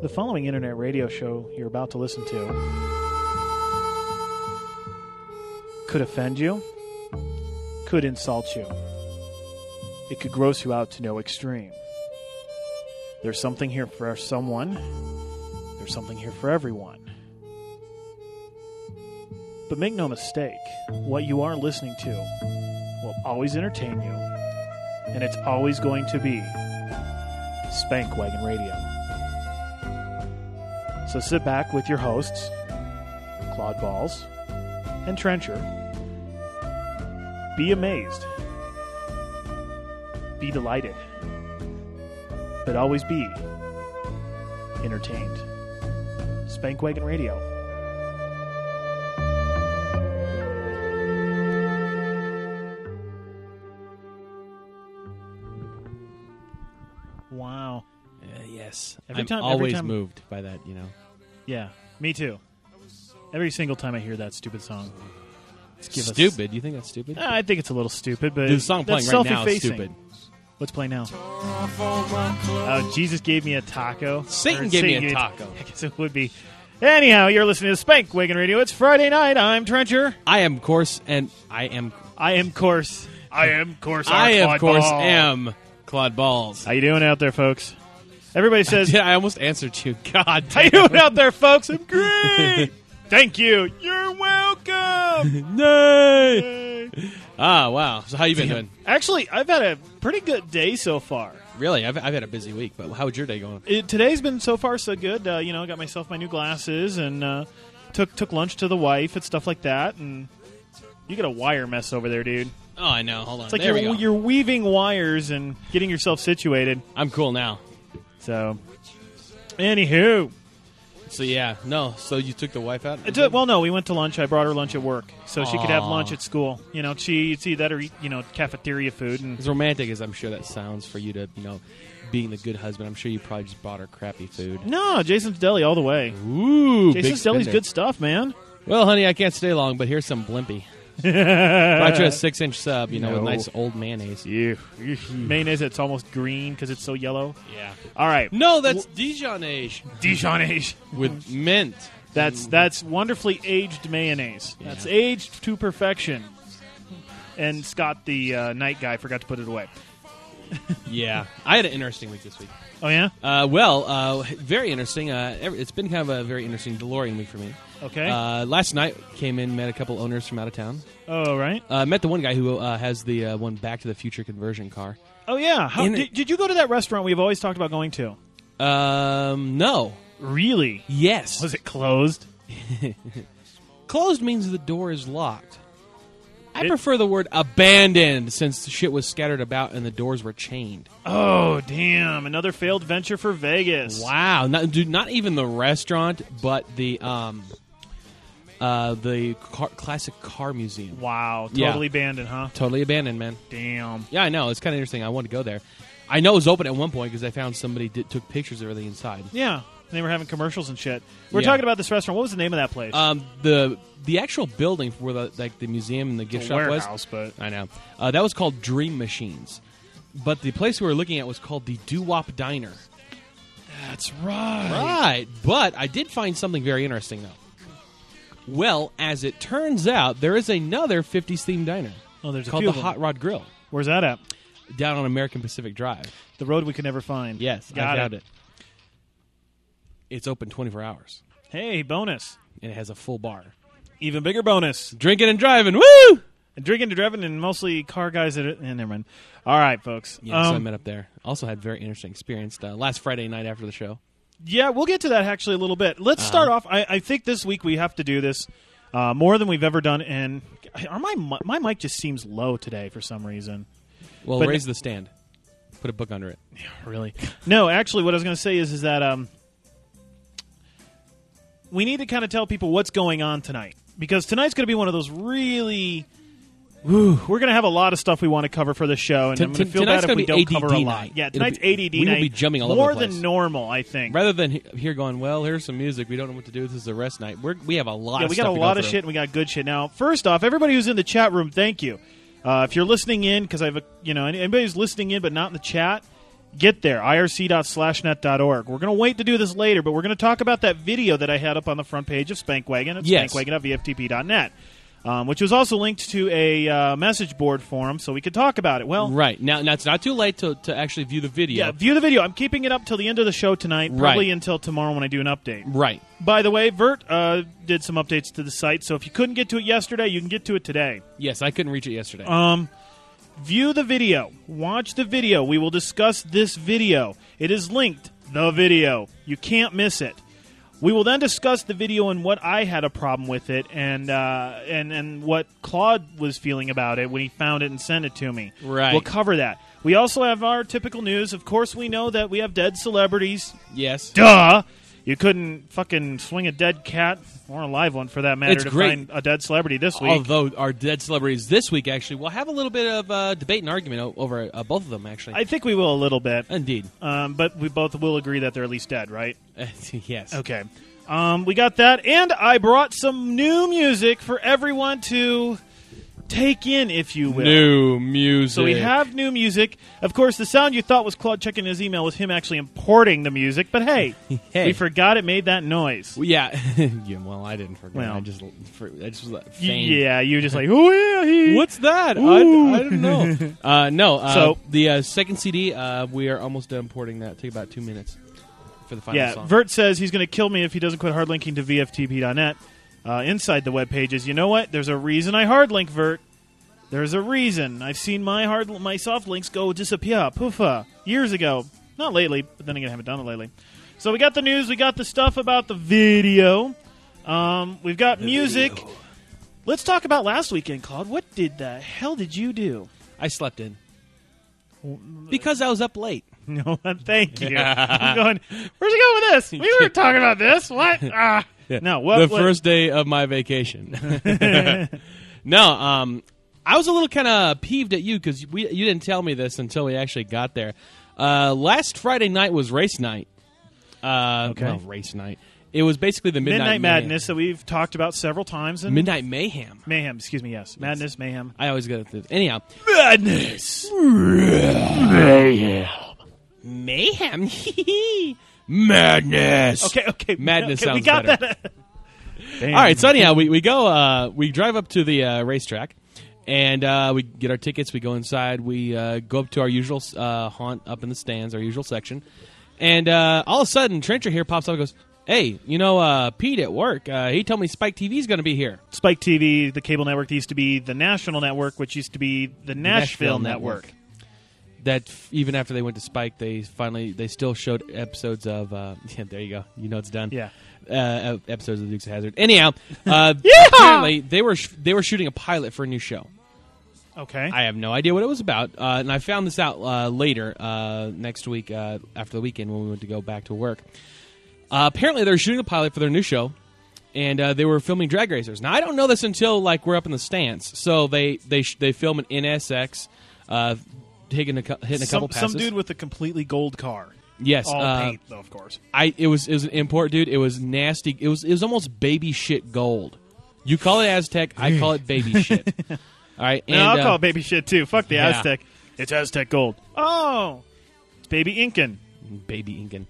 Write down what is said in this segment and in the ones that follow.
The following internet radio show you're about to listen to could offend you, could insult you. It could gross you out to no extreme. There's something here for someone. There's something here for everyone. But make no mistake, what you are listening to will always entertain you, and it's always going to be Spank Wagon Radio. So sit back with your hosts, Claude Balls and Trencher. Be amazed. Be delighted. But always be entertained. Spank Wagon Radio. Wow. Yes. Every I'm time- always moved by that, you know. Yeah, me too. Every single time I hear that stupid song. Give us- Stupid? You think that's stupid? I think it's a little stupid, but The song that's playing right now is self-effacing. stupid. What's playing now? Oh, Jesus gave me a taco. Satan Or gave me Satan a taco. I guess it would be. Anyhow, you're listening to Spank Wagon Radio. It's Friday night. I'm Trencher. I am course, and I am course. Claude Ball. am Claude Balls. How you doing out there, folks? Everybody says, Yeah, I almost answered you. God how you damn. doing out there, folks? I'm great. Thank you. You're welcome. Nay. Ah, wow. So how you been doing? Actually, I've had a pretty good day so far. Really? I've had a busy week, but how's your day going? Today's been so far so good. Got myself my new glasses and took lunch to the wife and stuff like that. And you got a wire mess over there, dude. Oh, I know. Hold on. It's like there we go. you're weaving wires and getting yourself situated. I'm cool now. So, anywho. So, yeah. No, so you took the wife out? Well, no, we went to lunch. I brought her lunch at work so she could have Aw. lunch at school. It's either that or, cafeteria food. And As romantic as I'm sure that sounds for you to, being the good husband, I'm sure you probably just bought her crappy food. no, Jason's Deli all the way. Ooh, Jason's big Deli's spender. good stuff, man. Well, honey, I can't stay long, but here's some Blimpie. Brought you a 6-inch sub, with No. nice old mayonnaise. Yeah. Mayonnaise that's almost green because it's so yellow. Yeah. All right. No, that's Dijonage Dijonage. with mint. That's wonderfully aged mayonnaise. Yeah. That's aged to perfection. And Scott, the night guy, forgot to put it away. Yeah. I had an interesting week this week. Oh, yeah? Very interesting. It's been kind of a very interesting DeLorean week for me. Okay. Last night, came in, met a couple owners from out of town. Oh, right. Met the one guy who has the one Back to the Future conversion car. Oh, yeah. In Did you go to that restaurant we've always talked about going to? No. Really? Yes. Was it closed? Closed means the door is locked. I prefer the word abandoned since the shit was scattered about and the doors were chained. Oh, damn. Another failed venture for Vegas. Wow. Not even the restaurant, but the classic car museum. Wow. Yeah. Totally abandoned, huh? Totally abandoned, man. Damn. Yeah, I know. It's kind of interesting. I wanted to go there. I know it was open at one point because I found somebody took pictures of everything inside. Yeah. They were having commercials and shit. We're Yeah. talking about this restaurant. What was the name of that place? The actual building where the museum and the gift A shop warehouse, was. but I know. That was called Dream Machines. But the place we were looking at was called the Doo-Wop Diner. that's right. Right. But I did find something very interesting, though. Well, as it turns out, there is another 50s themed diner Oh, there's a called few the of them. Hot Rod Grill Where's that at? down on American Pacific Drive. The road we could never find. Yes, Got I found it. It's open 24 hours, Hey, bonus. and it has a full bar. Even bigger bonus. Drinking and driving, woo! And drinking and driving and mostly car guys that never mind. All right, folks. Yeah, so I met up there. Also had a very interesting experience last Friday night after the show. Yeah, we'll get to that actually a little bit. Let's start off. I think this week we have to do this more than we've ever done. And my mic just seems low today for some reason. Well, But- raise the stand. Put a book under it. Really? No, actually, what I was going to say is that we need to kind of tell people what's going on tonight. Because tonight's going to be one of those really... we're going to have a lot of stuff we want to cover for the show, and I'm going to feel tonight's bad if gonna we be don't ADD cover a lot. night. Yeah, It'll tonight's be- ADD we will night. be jumping all over more the place. than normal, I think. Rather than here going, well, here's some music. We don't know what to do. This is a rest night. We have a lot Yeah, of we stuff got a to lot go of through. shit, and we got good shit. Now, first off, everybody who's in the chat room, thank you. If you're listening in, because anybody who's listening in but not in the chat, Get there, irc.slashnet.org. We're going to wait to do this later, but we're going to talk about that video that I had up on the front page of Spankwagon at spankwagon.vftp.net, which was also linked to a message board forum, so we could talk about it. Well, right. Now it's not too late to actually view the video. Yeah, view the video. I'm keeping it up till the end of the show tonight, probably until tomorrow when I do an update. Right. By the way, Vert did some updates to the site, so if you couldn't get to it yesterday, you can get to it today. Yes, I couldn't reach it yesterday. View the video. Watch the video. We will discuss this video. It is linked, the video. You can't miss it. We will then discuss the video and what I had a problem with it and what Claude was feeling about it when he found it and sent it to me. Right. We'll cover that. We also have our typical news. Of course, we know that we have dead celebrities. Yes. Duh! You couldn't fucking swing a dead cat, or a live one for that matter, It's to great. find a dead celebrity this week. Although our dead celebrities this week, actually, we'll have a little bit of debate and argument over both of them, actually. I think we will a little bit. Indeed. But we both will agree that they're at least dead, right? Yes. Okay. We got that, and I brought some new music for everyone to take in, if you will. New music. So we have new music. Of course, the sound you thought was Claude checking his email was him actually importing the music, but hey, we forgot it made that noise. Well, yeah. Yeah, well, I didn't forget. Well, I just feigned. Yeah, you just like, oh yeah, he. What's that? I don't know. No. So the second CD, we are almost done importing that. Take about 2 minutes for the final song. Vert says he's going to kill me if he doesn't quit hard linking to VFTP.net. Inside the web pages, you know what? There's a reason I hard link, Vert. There's a reason. I've seen my soft links go disappear, poofa, years ago. Not lately, but then again, I haven't done it lately. So we got the news. We got the stuff about the video. We've got music. Video. Let's talk about last weekend, Claude. What the hell did you do? I slept in. Because I was up late. No, thank you. I'm going, where's he going with this? We were talking about this. What? No, what? First day of my vacation. No, I was a little kind of peeved at you because you didn't tell me this until we actually got there. Last Friday night was race night. Okay. Well, race night. It was basically the Midnight Madness that we've talked about several times. And Midnight Mayhem. Mayhem, excuse me, yes. Madness, Mayhem. I always get it. Anyhow. Madness. Mayhem. Mayhem. Madness. Okay. Madness sounds we got better. That. All right, so anyhow, we go, we drive up to the racetrack, and we get our tickets, we go inside, we go up to our usual haunt up in the stands, our usual section, and all of a sudden, Trencher here pops up and goes, hey, Pete at work, he told me Spike TV's going to be here. Spike TV, the cable network that used to be the National Network, which used to be the Nashville Network. That even after they went to Spike, they still showed episodes of, there you go, it's done. Yeah. Episodes of the Dukes of Hazzard. Anyhow, apparently they were shooting a pilot for a new show. Okay. I have no idea what it was about, and I found this out later next week after the weekend when we went to go back to work. Apparently, they were shooting a pilot for their new show, and they were filming drag racers. Now, I don't know this until we're up in the stands. So they film an NSX, hitting a couple passes. Some dude with a completely gold car. Yes, all paint though, of course. It was an import, dude. It was nasty. It was almost baby shit gold. You call it Aztec, I call it baby shit. All right, and I'll call it baby shit too. Fuck the Aztec. It's Aztec gold. Oh, it's baby Incan. Baby Incan.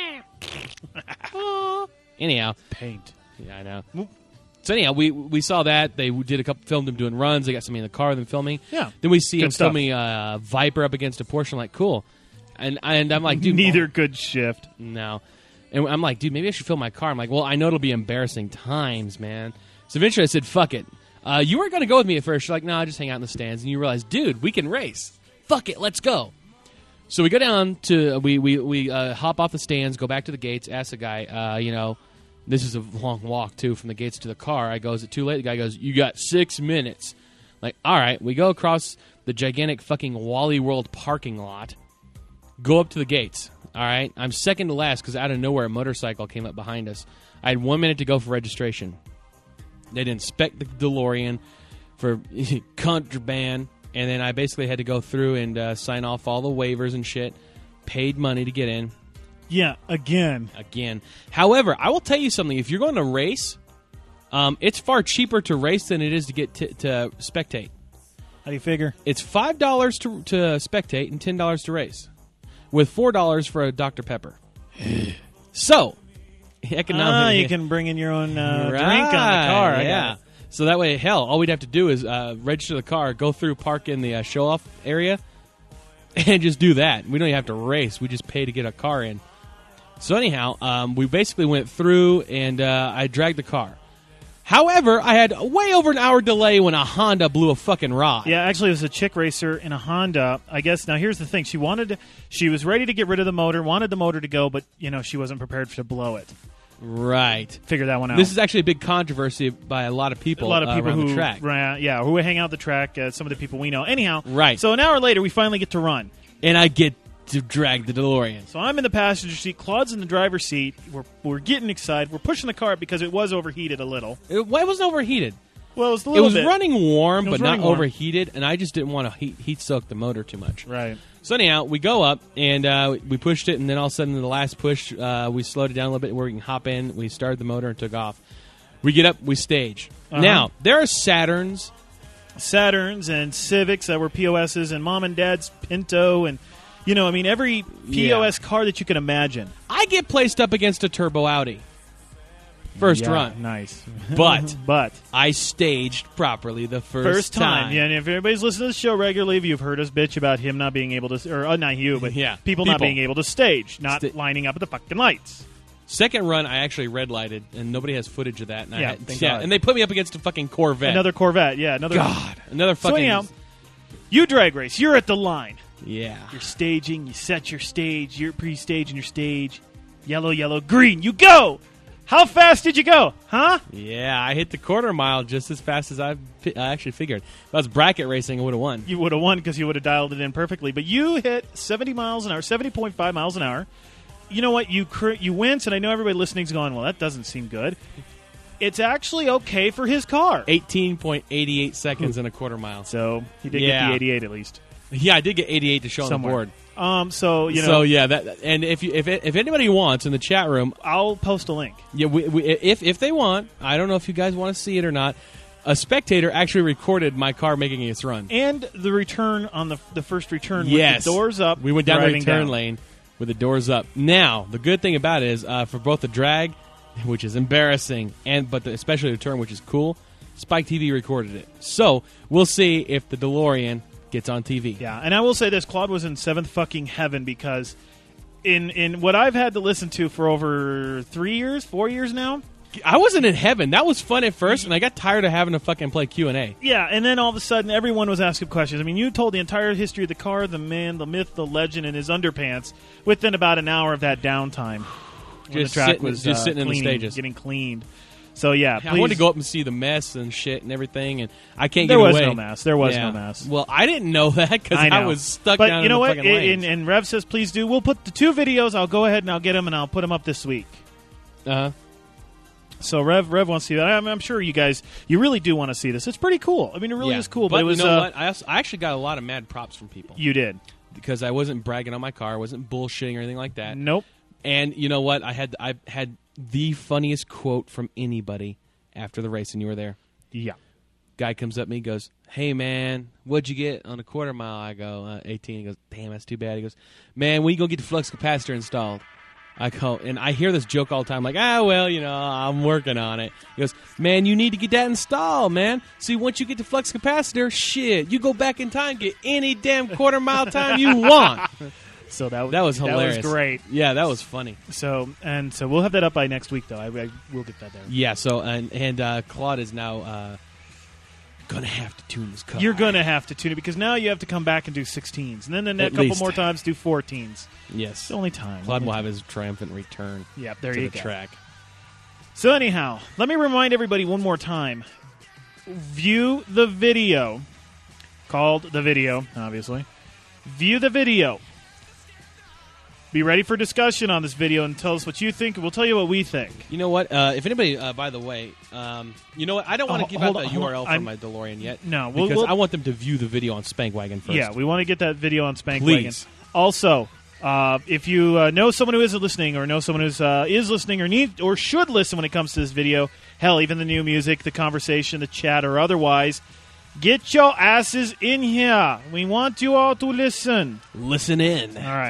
Anyhow, paint. Yeah, I know. So anyhow, we saw that they filmed them doing runs. They got somebody in the car, them filming. Yeah. Then we see them filming Viper up against a Porsche. I'm like, cool. And I'm like, dude, neither good shift. No. And I'm like, dude, maybe I should film my car. I'm like, well, I know it'll be embarrassing times, man. So eventually I said, fuck it. You weren't going to go with me at first. You're like, no, I just hang out in the stands. And you realize, dude, we can race. Fuck it, let's go. So we go down to we hop off the stands, go back to the gates, ask the guy, this is a long walk too from the gates to the car. I go, is it too late? The guy goes, you got 6 minutes. Like, all right, we go across the gigantic fucking Wally World parking lot. Go up to the gates, all right? I'm second to last because out of nowhere a motorcycle came up behind us. I had 1 minute to go for registration. They'd inspect the DeLorean for contraband, and then I basically had to go through and sign off all the waivers and shit. Paid money to get in. Yeah, again. However, I will tell you something. If you're going to race, it's far cheaper to race than it is to get to spectate. How do you figure? It's $5 to spectate and $10 to race. with $4 for a Dr. Pepper. So, economic. You can bring in your own drink on the Right, car. I yeah. got it. So that way, hell, all we'd have to do is register the car, go through, park in the show-off area, and just do that. We don't even have to race. We just pay to get a car in. So anyhow, we basically went through, and I dragged the car. However, I had way over an hour delay when a Honda blew a fucking rod. Yeah, actually, it was a chick racer in a Honda. I guess now here's the thing: she was ready to get rid of the motor, wanted the motor to go, but she wasn't prepared to blow it. Right. Figure that one out. This is actually a big controversy by a lot of people. Around who the track. who hang out the track. Some of the people we know. Anyhow, Right. So an hour later, we finally get to run. And I get to drag the DeLorean. So I'm in the passenger seat. Claude's in the driver's seat. We're getting excited. We're pushing the car up because it was overheated a little. It wasn't overheated. Well, it was a It little was bit. running warm, It was but not running warm. overheated, and I just didn't want to heat soak the motor too much. Right. So anyhow, we go up, and we pushed it, and then all of a sudden, in the last push, we slowed it down a little bit where we can hop in. We started the motor and took off. We get up, we stage. Uh-huh. Now, there are Saturns. And Civics that were POSs and Mom and Dad's Pinto and, every POS car that you can imagine. I get placed up against a turbo Audi. First Yeah, run. Nice. But I staged properly the first time. Yeah, and if everybody's listening to the show regularly, you've heard us bitch about him not being able to, or not you, but Yeah, people not people. being able to stage, not lining up at the fucking lights. Second run, I actually red lighted, and nobody has footage of that. And Yeah, thank God. and they put me up against a fucking Corvette. Another Corvette, yeah. Another fucking. So anyhow, you drag race. You're at the line. Yeah. You're staging. You set your stage. You're pre-staging your stage. Yellow, yellow, green. You go. How fast did you go? Huh? Yeah, I hit the quarter mile just as fast as I actually figured. If I was bracket racing, I would have won. You would have won because you would have dialed it in perfectly. But you hit 70 miles an hour, 70.5 miles an hour. You know what? You wince, and I know everybody listening's going, well, that doesn't seem good. It's actually okay for his car. 18.88 seconds in a quarter mile. So he did get the 88 at least. Yeah, I did get 88 to show Somewhere. on the board. So yeah, and if anybody wants in the chat room, I'll post a link. yeah, if they want, I don't know if you guys want to see it or not. A spectator actually recorded my car making its run. And the return on the first return Yes, with the doors up. We went down the driving return down. lane with the doors up. Now, the good thing about it is for both the drag, which is embarrassing, but especially the return, which is cool. Spike TV recorded it, so we'll see if the DeLorean gets on TV. Yeah, and I will say this: Claude was in seventh fucking heaven because in what I've had to listen to for over 4 years now. I wasn't in heaven. That was fun at first, and I got tired of having to fucking play Q&A. Yeah, and then all of a sudden, everyone was asking questions. I mean, you told the entire history of the car, the man, the myth, the legend, and his underpants within about an hour of that downtime. When Just the track sitting- was just sitting in the cleaning, stages. getting cleaned. So yeah, I wanted to go up and see the mess and shit and everything, and I can't There get was away. no mess. There was Yeah. no mess. Well, I didn't know that because I know. I was stuck but down you know in the what? fucking lanes. And Rev says, please do. We'll put the 2 videos. I'll go ahead and I'll get them and I'll put them up this week. Uh-huh. So Rev wants to see that. I'm sure you guys, you really do want to see this. It's pretty cool. I mean, it really is cool. But it was. you know what? I actually got a lot of mad props from people You did. because I wasn't bragging on my car, I wasn't bullshitting or anything like that. Nope. And you know what? I had the funniest quote from anybody after the race, and you were there. Yeah. Guy comes up to me, goes, "Hey man, what'd you get on a quarter mile?" I go, 18. He goes, "Damn, that's too bad." He goes, "Man, when you gonna get the flux capacitor installed?" I go, and I hear this joke all the time, like, well, I'm working on it. He goes, "Man, you need to get that installed, man. See, once you get the flux capacitor, shit, you go back in time, get any damn quarter mile time you want." So that was hilarious. That was great. Yeah, that was funny. So we'll have that up by next week, though. I will get that there. Yeah. So and Claude is now gonna have to tune his car. You're going to have to tune it because now you have to come back and do 16s. And then the At couple least. more times do 14s. Yes. It's the only time. Claude will have his triumphant return Yeah, there to you the go. track. So anyhow, let me remind everybody one more time. View the video. Called The Video, obviously. View the video. Be ready for discussion on this video and tell us what you think. We'll tell you what we think. You know what? If anybody, by the way, you know what? I don't want to give out the URL for I'm- my DeLorean yet. No, because I want them to view the video on Spankwagon first. Yeah, we want to get that video on Spankwagon. Please. Also, if you know someone who isn't listening, or know someone who is listening, or should listen when it comes to this video, hell, even the new music, the conversation, the chat, or otherwise, get your asses in here. We want you all to listen. Listen in. All right.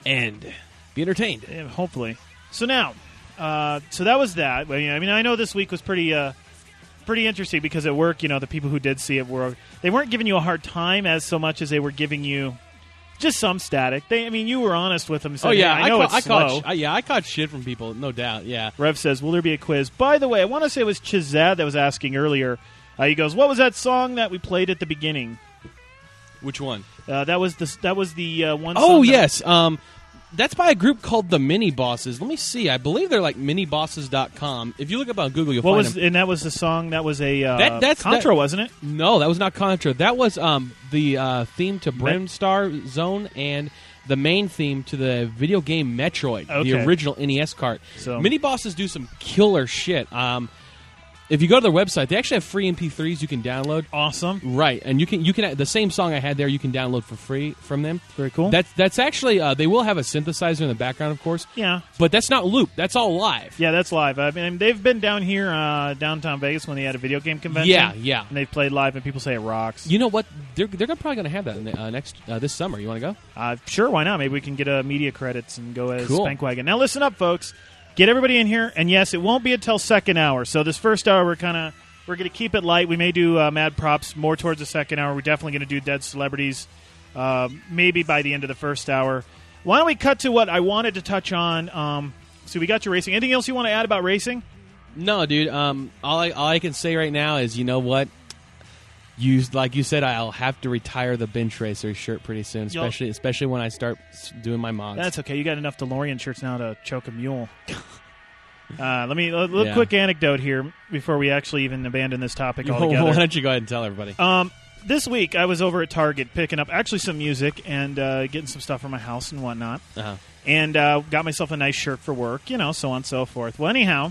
and be entertained. Yeah, hopefully. So now, so that was that. I mean, I know this week was pretty interesting because at work, the people who did see it they weren't giving you a hard time as so much as they were giving you just some static. You were honest with them. And said, I know it's slow. I caught shit from people, no doubt. Yeah. Rev says, "Will there be a quiz?" By the way, I want to say it was Chizad that was asking earlier. He goes, "What was that song that we played at the beginning?" Which one? That was the one. Oh, song yes. That's by a group called the Mini Bosses. Let me see. I believe they're like minibosses.com. If you look up on Google, you'll find them. And that was the song. That was a that's Contra, wasn't it? No, that was not Contra. That was the theme to Brimstar Zone and the main theme to the video game Metroid, the original NES cart. So Mini Bosses do some killer shit. If you go to their website, they actually have free MP3s you can download. Awesome, right? And you can the same song I had there you can download for free from them. Very cool. That's actually they will have a synthesizer in the background, of course. Yeah, but that's not loop. That's all live. Yeah, that's live. I mean, they've been down here downtown Vegas when they had a video game convention. Yeah. And they've played live, and people say it rocks. You know what? They're probably going to have that in the, this summer. You want to go? Sure, why not? Maybe we can get media credits and go as cool. Spankwagon. Now listen up, folks. Get everybody in here, and yes, it won't be until second hour. So this first hour, we're going to keep it light. We may do Mad Props more towards the second hour. We're definitely going to do Dead Celebrities maybe by the end of the first hour. Why don't we cut to what I wanted to touch on? So we got your racing. Anything else you want to add about racing? No, dude. All I can say right now is, you know what? Like you said, I'll have to retire the Bench Racer shirt pretty soon, especially when I start doing my mods. That's okay. You got enough DeLorean shirts now to choke a mule. A quick anecdote here before we actually even abandon this topic altogether. Why don't you go ahead and tell everybody? This week I was over at Target picking up actually some music and getting some stuff for my house and whatnot. And got myself a nice shirt for work, so on and so forth. Well, anyhow,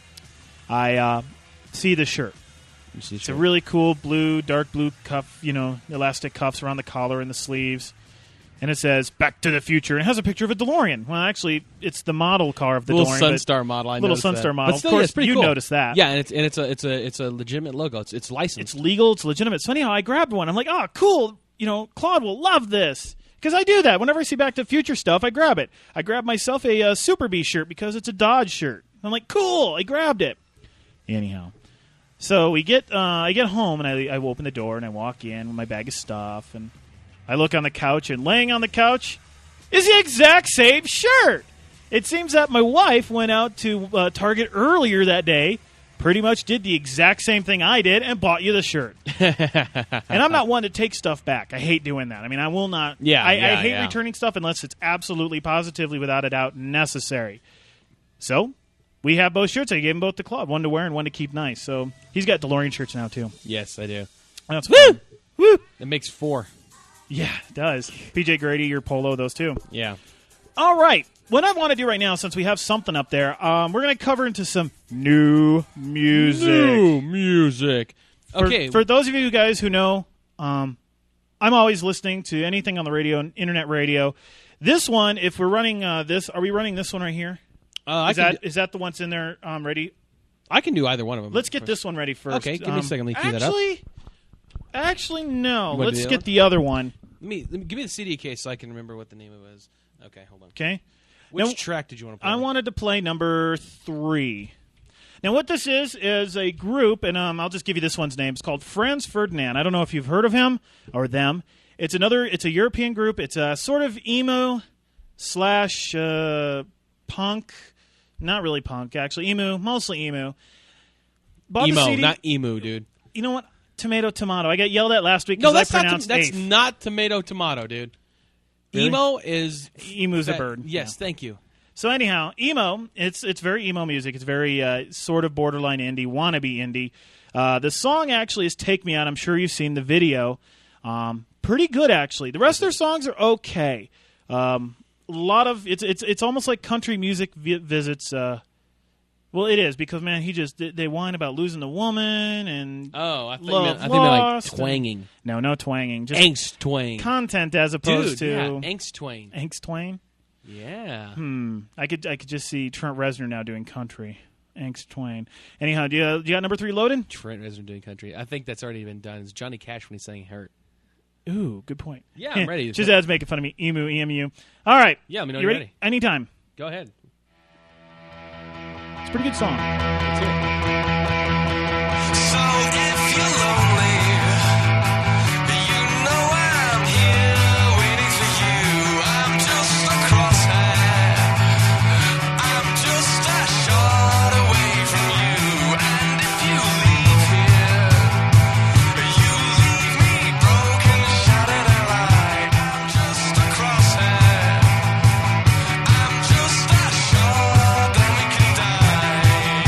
I see the shirt. It's a really cool dark blue cuff, elastic cuffs around the collar and the sleeves. And it says "Back to the Future," and it has a picture of a DeLorean. Well, actually, it's the model car of the little DeLorean. Sunstar model. Little Sunstar model. But still, of course, you cool. Noticed that. Yeah, and it's a legitimate logo. It's licensed. It's legal. It's legitimate. So anyhow, I grabbed one. I'm like, oh, cool. Claude will love this because I do that whenever I see Back to the Future stuff. I grab it. I grabbed myself a Super Bee shirt because it's a Dodge shirt. I'm like, cool. I grabbed it. Anyhow. So I get home, and I open the door, and I walk in with my bag of stuff, and I look on the couch, and laying on the couch is the exact same shirt. It seems that my wife went out to Target earlier that day, pretty much did the exact same thing I did, and bought you the shirt. And I'm not one to take stuff back. I hate doing that. I mean, I will not. I hate returning stuff unless it's absolutely, positively, without a doubt, necessary. So we have both shirts. I gave them both to Claude, one to wear and one to keep nice. So he's got DeLorean shirts now, too. Yes, I do. That's fun. Woo! It makes 4. Yeah, it does. PJ Grady, your polo, those two. Yeah. All right. What I want to do right now, since we have something up there, we're going to cover into some new music. Okay. For those of you guys who know, I'm always listening to anything on the radio, internet radio. This one, if we're running this, are we running this one right here? Is that the one's in there ready? I can do either one of them. Let's get this one ready first. Okay, give me a second. Let me cue that up. Actually, no. Let's get the other one. Give me the CD case so I can remember what the name of it was. Okay, hold on. Okay. Which track did you want to play? I wanted to play number 3. Now, what this is a group, and I'll just give you this one's name. It's called Franz Ferdinand. I don't know if you've heard of him or them. It's a European group. It's a sort of emo / punk. Not really punk, actually. Emu, mostly emu. Emo, not emu, dude. You know what? Tomato. I got yelled at last week because I pronounced that's not tomato, dude. Really? Emo is... Emu's a bird. Yes, thank you. So anyhow, emo, it's very emo music. It's very sort of borderline indie, wannabe indie. The song actually is Take Me Out. I'm sure you've seen the video. Pretty good, actually. The rest of their songs are okay. A lot of... It's almost like country music visits... Well, it is because man, they whine about losing the woman and I think they meant like twanging. No twanging, just angst twang content as opposed to angst twang. Angst twang. Yeah. I could just see Trent Reznor now doing country. Angst twang. Anyhow, do you got number 3 loaded? Trent Reznor doing country. I think that's already been done. It's Johnny Cash when he sang "Hurt." Ooh, good point. Yeah, I'm ready. Shazad's making fun of me. EMU. All right. Yeah, let me know you you're ready? Anytime. Go ahead. It's a pretty good song. Let's hear it. So if you're lonely, you know I'm here waiting for you. I'm just a crosshair. I'm just a shot away from you. And if you leave here, you leave me broken, shattered and light. I'm just a crosshair. I'm just a shot, then we can die.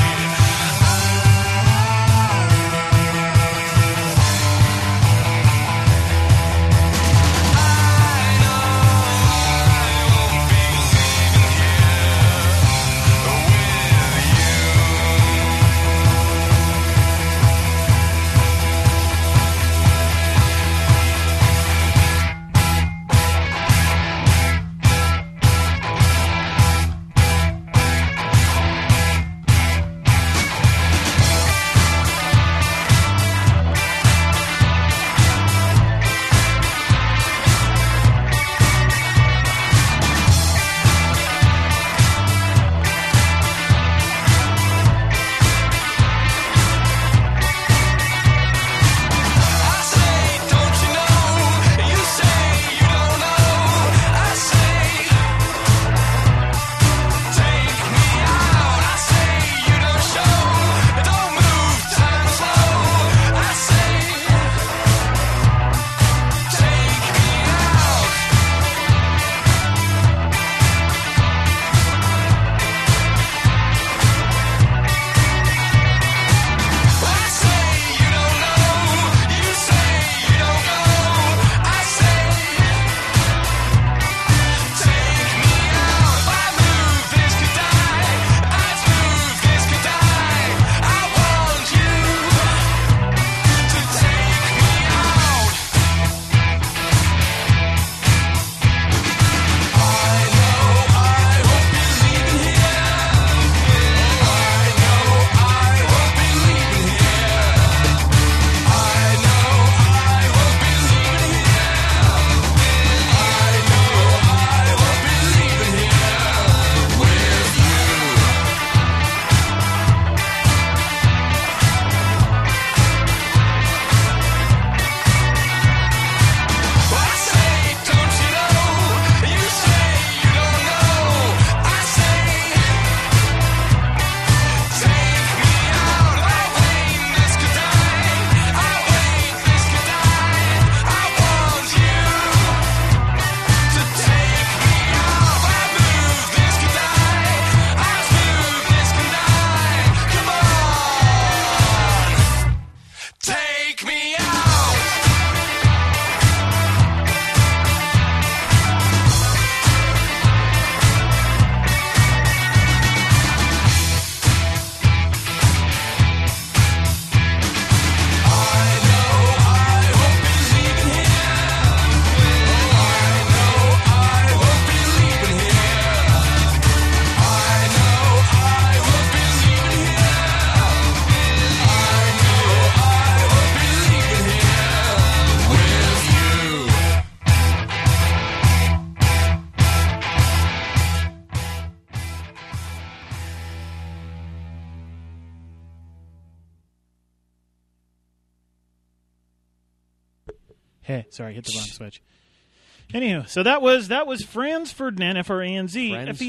Hey, sorry, hit the wrong switch. Anywho, so that was Franz Ferdinand, F-R-A-N-Z, Franz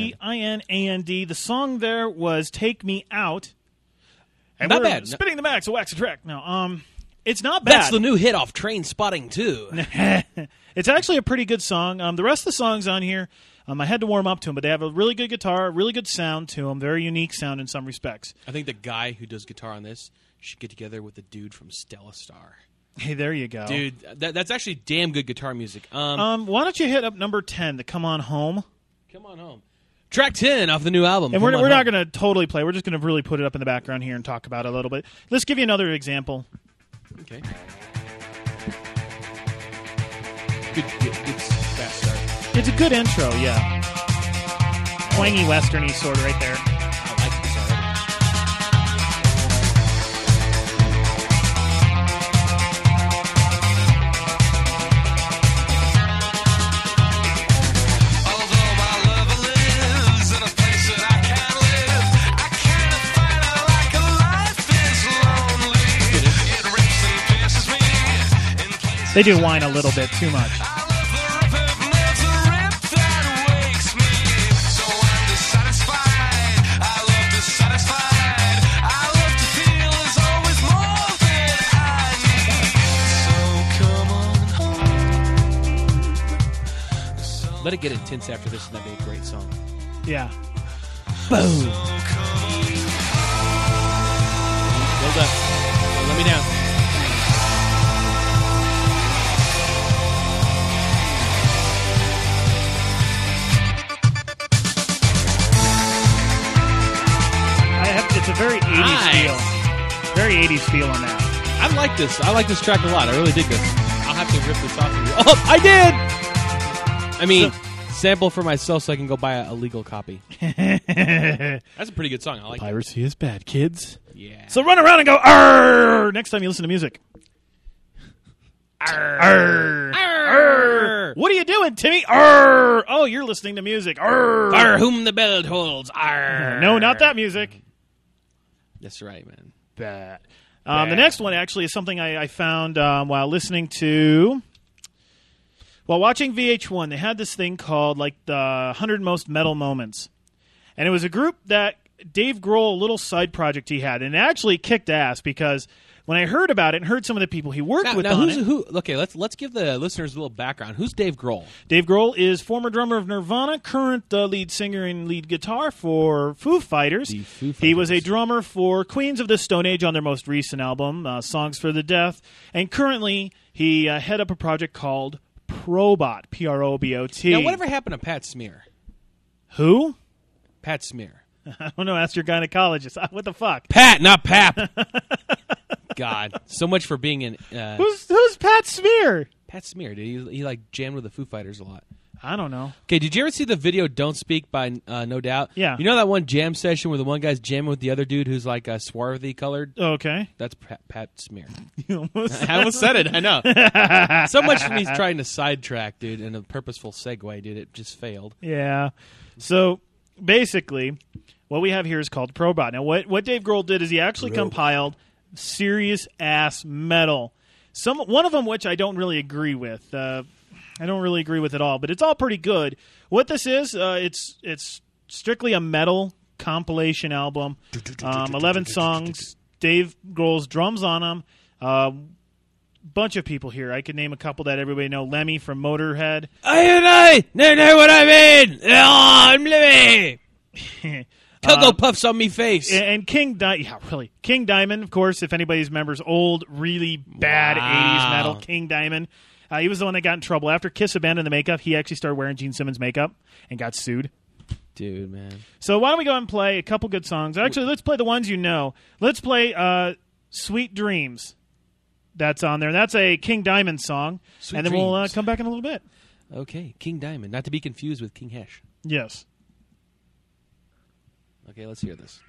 Ferdinand. The song there was "Take Me Out." And Not we're bad. Spinning the Max, a wax track. No, it's not bad. That's the new hit off Train Spotting 2. It's actually a pretty good song. The rest of the songs on here, I had to warm up to them, but they have a really good guitar, really good sound to them, very unique sound in some respects. I think the guy who does guitar on this should get together with the dude from Stella Star. Hey, there you go. Dude, that's actually damn good guitar music. Why don't you hit up number 10, the Come On Home? Come on home. Track 10 off the new album. And we're not going to totally play. We're just going to really put it up in the background here and talk about it a little bit. Let's give you another example. Okay. Good fast start. It's a good intro, yeah. Twangy, westerny sort of right there. I like this already. They do whine a little bit too much. Let it get intense after this, and that'd be a great song. Yeah. Boom. Build up. Don't let me down. It's a very 80s feel. Very 80s feel on that. I like this. I like this track a lot. I really dig this. I'll have to rip this off of you. Oh, I did! I mean, sample for myself so I can go buy a legal copy. That's a pretty good song. I like it. Piracy is bad, kids. Yeah. So run around and go, arr! Next time you listen to music. Arr! Arr! Arr! What are you doing, Timmy? Arr! Oh, you're listening to music. Arr! Arr, whom the bell tolls. Arr! No, not that music. That's right, man. Bad. The next one actually is something I found while listening to... While watching VH1, they had this thing called like the 100 Most Metal Moments. And it was a group that Dave Grohl, a little side project he had. And it actually kicked ass because when I heard about it and heard some of the people he worked with on it... Okay, let's give the listeners a little background. Who's Dave Grohl? Dave Grohl is former drummer of Nirvana, current lead singer and lead guitar for Foo Fighters. The Foo Fighters. He was a drummer for Queens of the Stone Age on their most recent album, Songs for the Deaf. And currently, he head up a project called Probot, P-R-O-B-O-T. Now, whatever happened to Pat Smear? Who? Pat Smear. I don't know. Ask your gynecologist. What the fuck? Pat, not Pap. God, so much for being in. Who's Pat Smear? Pat Smear, dude. He like jammed with the Foo Fighters a lot. I don't know. Okay, did you ever see the video "Don't Speak" by No Doubt? Yeah. You know that one jam session where the one guy's jamming with the other dude who's like swarthy colored? Okay. That's Pat Smear. You almost I almost said it. I know. So much for me trying to sidetrack, dude, in a purposeful segue, dude. It just failed. Yeah. So basically, what we have here is called Probot. Now, what Dave Grohl did is he actually compiled serious ass metal. One of them, which I don't really agree with. I don't really agree with it all, but it's all pretty good. What this is, it's strictly a metal compilation album. 11 songs. Dave Grohl's drums on them. Bunch of people here. I could name a couple that everybody know. Lemmy from Motorhead. I know what I mean. Oh, I'm Lemmy. Cocoa Puffs on me face. And King Diamond, of course, if anybody's remembers old, really bad 80s metal, King Diamond. He was the one that got in trouble. After Kiss abandoned the makeup, he actually started wearing Gene Simmons makeup and got sued. Dude, man. So why don't we go and play a couple good songs? Actually, let's play the ones you know. Let's play Sweet Dreams. That's on there. That's a King Diamond song. Sweet and then Dreams. we'll come back in a little bit. Okay, King Diamond. Not to be confused with King Hesh. Yes. Okay, let's hear this.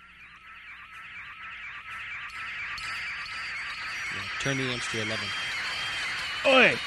Yeah, turn the amps to 11. Oi!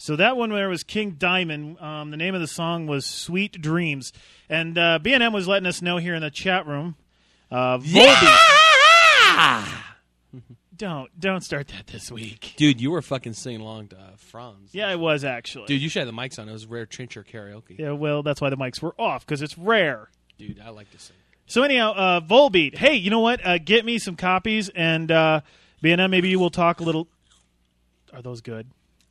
So that one there was King Diamond. The name of the song was Sweet Dreams. And B&M was letting us know here in the chat room. Volbeat. Don't start that this week. Dude, you were fucking singing along to Franz. Yeah, I was actually. Dude, you should have the mics on. It was rare Chincher karaoke. Yeah, well, that's why the mics were off, because it's rare. Dude, I like to sing. So anyhow, Volbeat. Hey, you know what? Get me some copies, and B&M, maybe you will talk a little. Are those good?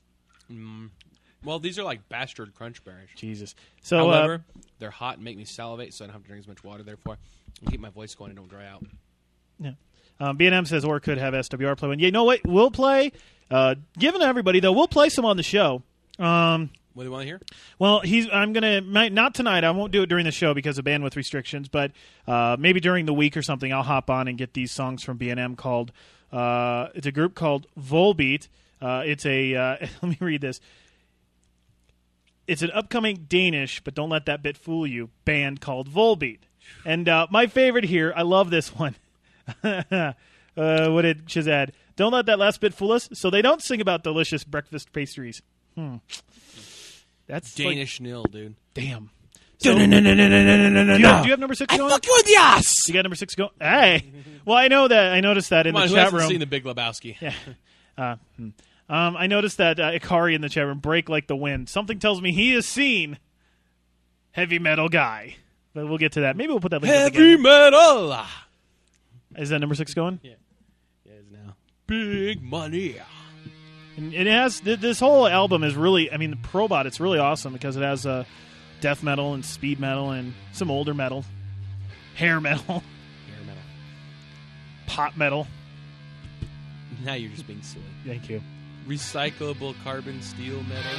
Well, these are like bastard crunch berries. Jesus. So, However, they're hot and make me salivate, so I don't have to drink as much water, therefore I keep my voice going and don't dry out. yeah. B&M says, or could have SWR play one. Yeah, you know what? We'll play. Given everybody, though, we'll play some on the show. What do you want to hear? Well, I'm going to, not tonight. I won't do it during the show because of bandwidth restrictions, but maybe during the week or something, I'll hop on and get these songs from B&M called, it's a group called Volbeat. It's a, let me read this. It's an upcoming Danish, but don't let that bit fool you, band called Volbeat. And my favorite here, I love this one. What did Shazad? Don't let that last bit fool us. So they don't sing about delicious breakfast pastries. That's Danish nil, dude. Damn. So, do you have number 6 going? Fuck you with the ass! You got number 6 going? Hey. Well, I know that. I noticed that in Come on, the who chat hasn't room. seen The Big Lebowski? Yeah. I noticed that Ikari in the chat room break like the wind. Something tells me he has seen Heavy Metal Guy. But we'll get to that. Maybe we'll put that link up Heavy again. metal! Is that number 6 going? Yeah, it's now. Big money. And it has this whole album is really. I mean, the Probot. It's really awesome because it has death metal and speed metal and some older metal, hair metal, Hair metal. pop metal. Now you're just being silly. Thank you. Recyclable carbon steel metal.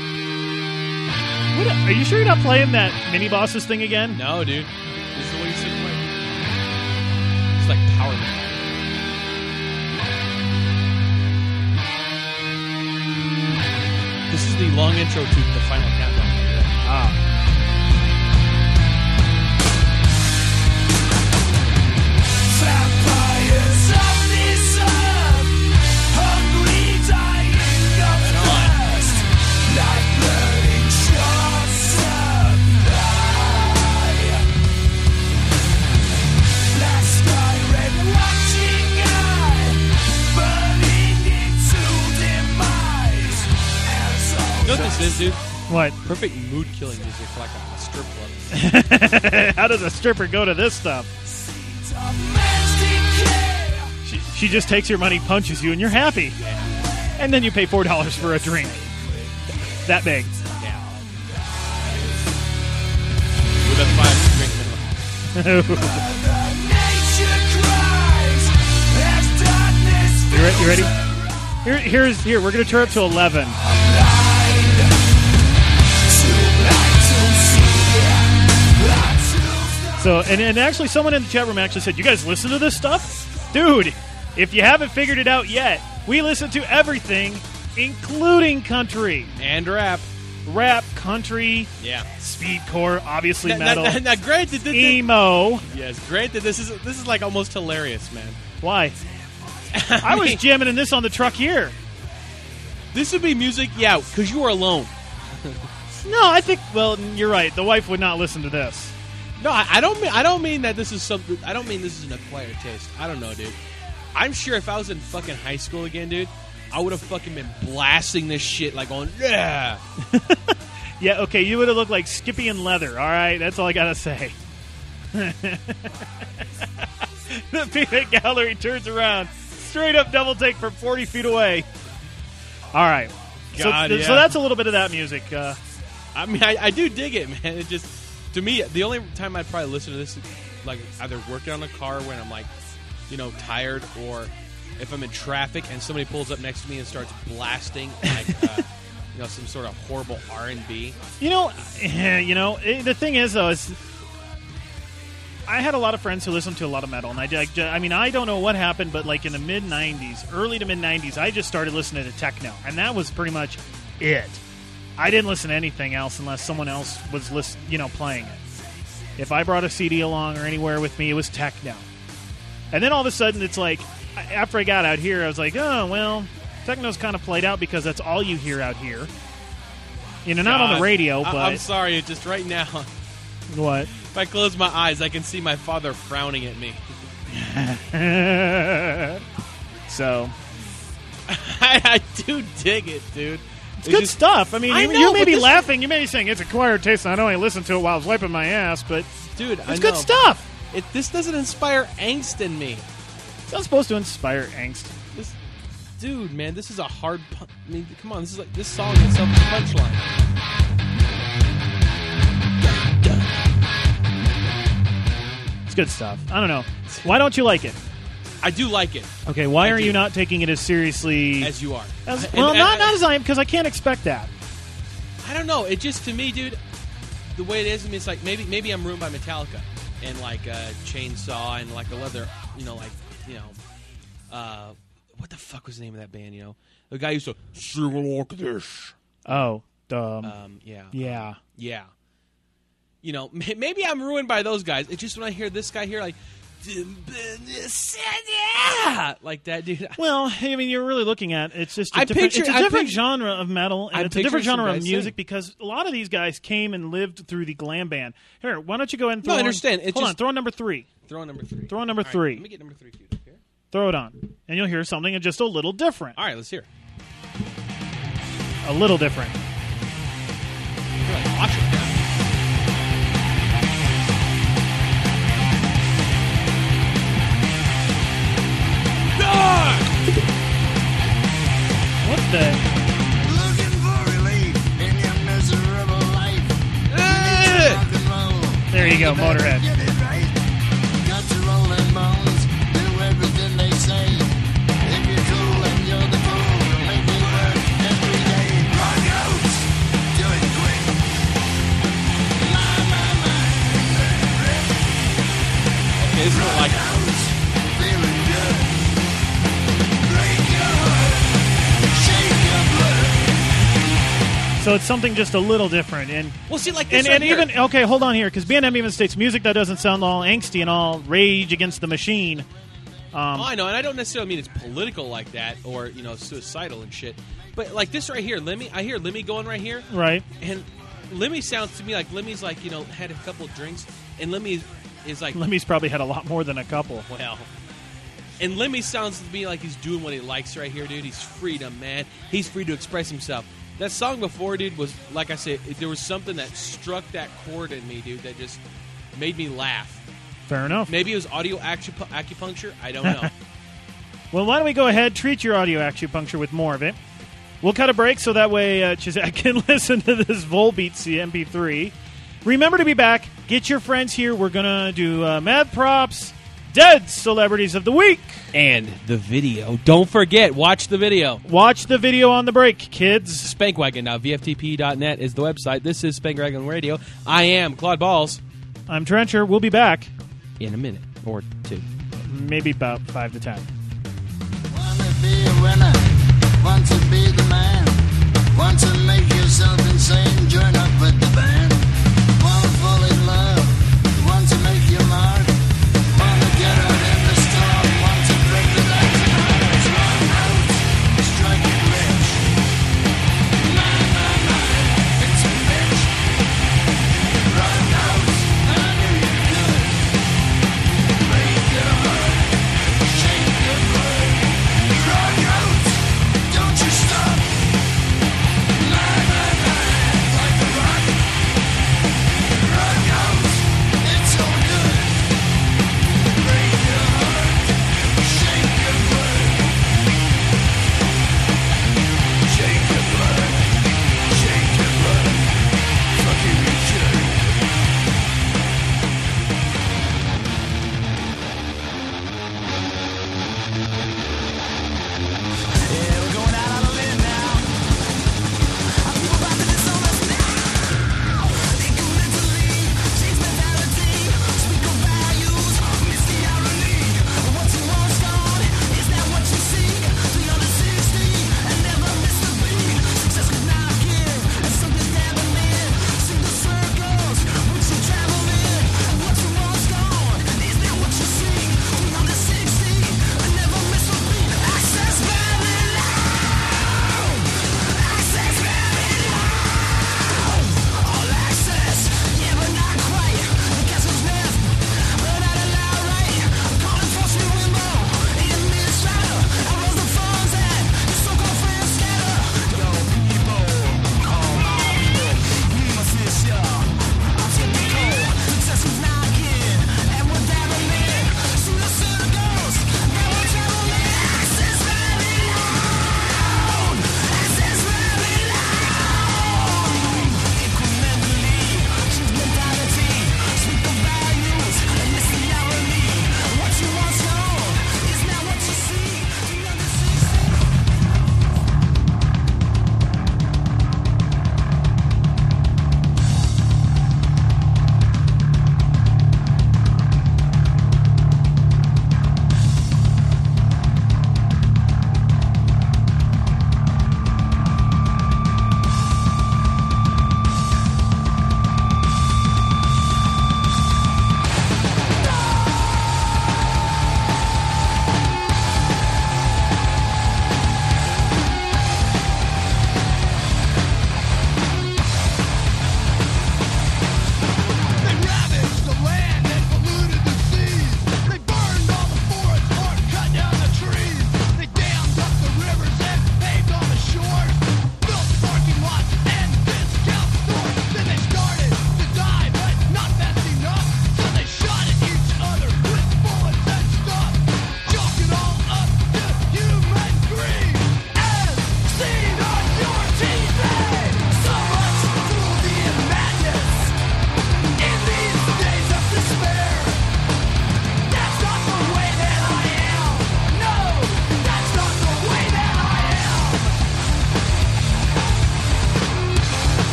What, are you sure you're not playing that mini bosses thing again? No, dude. This is the way you sit and play. It's like power metal. This is the long intro to the final countdown. Ah. Vampires of this earth, hungry, dying of thirst, like burning short supply. Black sky, red watching eye, burning into demise. You know what this is, dude? What? Perfect mood-killing music for like a strip club. How does a stripper go to this stuff? She just takes your money, punches you, and you're happy. And then you pay $4 for a drink. That big. Yeah. With a 5 drink minimum. You ready? Here. We're gonna turn up to 11. So, and actually, someone in the chat room actually said, "You guys listen to this stuff, dude? If you haven't figured it out yet, we listen to everything, including country, And rap. rap, country, Yeah. speedcore, obviously metal, Now, granted, emo. yes, granted, this is like almost hilarious, man. Why? I was jamming in this on the truck here. This would be music, yeah, because you were alone. No, I think. Well, you're right. The wife would not listen to this. No, I don't mean that this is something. I don't mean this is an acquired taste. I don't know, dude. I'm sure if I was in fucking high school again, dude, I would have fucking been blasting this shit like going, yeah. Yeah, okay, you would have looked like Skippy and Leather. All right, that's all I gotta say. The peanut gallery turns around, straight up double take from 40 feet away. All right, God, so yeah. that's a little bit of that music. I mean, I do dig it, man. It just, to me, the only time I'd probably listen to this is like either working on a car when I'm like, you know, tired, or if I'm in traffic and somebody pulls up next to me and starts blasting like, you know, some sort of horrible R&B. The thing is though is, I had a lot of friends who listened to a lot of metal, and I mean, I don't know what happened, but like in the mid-'90s, early to mid-'90s, I just started listening to techno, and that was pretty much it. I didn't listen to anything else unless someone else was playing it. If I brought a CD along or anywhere with me, it was techno. And then all of a sudden, it's like, after I got out here, I was like, oh, well, techno's kind of played out because that's all you hear out here. Not on the God. radio, but I'm sorry. Just right now, what? if I close my eyes, I can see my father frowning at me. So I do dig it, dude. it's good stuff. I mean, I you know, may but be this- laughing. You may be saying it's acquired taste. And I only listened to it while I was wiping my ass, but Dude, it's good stuff. This doesn't inspire angst in me. It's not supposed to inspire angst. This, dude, man, this is a hard. I mean, come on, this song itself is a punchline. It's good stuff. I don't know. Why don't you like it? I do like it, Okay, why I are do. you not taking it as seriously? as you are. Not as I am, because I can't expect that. I don't know. It just, to me, dude, the way it is, I mean, it's like maybe I'm ruined by Metallica and like Chainsaw and like the leather, what the fuck was the name of that band? The guy used to sing like this. Oh, Yeah. yeah. Maybe I'm ruined by those guys. It's just when I hear this guy here, like that, dude. Well, I mean, you're really looking at it's just a I different, picture- it's a I different picture- genre of metal, and I'm it's a different picturing some genre of guys music sing. because a lot of these guys came and lived through the glam band. Here, why don't you go ahead and No, throw I on- understand. It's Hold on, just- throw on number 3. Throw on number 3. Throw on number All right, 3. let me get number 3 queued up here. Throw it on, and you'll hear something just a little different. All right, let's hear it. A little different. You're like, watch it now. What the? Looking for relief in your miserable life. Rock and roll. There you go, Motorhead. Get it right. Got to rolling bones. Do everything they say. If you're cool and you're the fool, make it work every day. Rock out. Do it quick. My. Okay, this is what like. Feeling good. Break your heart. Shake your blood. So it's something just a little different, and Well, see, like this and, right and here. even okay, hold on here, because B&M even states music that doesn't sound all angsty and all rage against the machine. Oh, I know, and I don't necessarily mean it's political like that or suicidal and shit. But like this right here, I hear Lemmy going right here, Right? and Lemmy sounds to me like Lemmy's like had a couple of drinks, and Lemmy is like Lemmy's probably had a lot more than a couple. well. And Lemmy sounds to me like he's doing what he likes right here, dude. He's freedom, man. He's free to express himself. That song before, dude, was, like I said, there was something that struck that chord in me, dude, that just made me laugh. Fair enough. Maybe it was audio acupuncture. I don't know. Well, why don't we go ahead, treat your audio acupuncture with more of it. We'll cut a break so that way Chizak can listen to this Volbeat MP3. Remember to be back. Get your friends here. We're going to do Mad Props, Dead Celebrities of the Week. And the video. Don't forget, watch the video. Watch the video on the break, kids. Spankwagon.vftp.net is the website. This is Spankwagon Radio. I am Claude Balls. I'm Trencher. We'll be back. In a minute or two. Maybe about 5 to 10. Wanna be a winner, want to be the man, want to make yourself insane, join up with the band. Wanna fall in love, want to make your mark, wanna get out in the storm, want to break the lights and hearts, run out, strike it rich. My, it's a bitch. Run out, I knew you could. Break your heart, shake your blood. Rock out, don't you stop. My, like a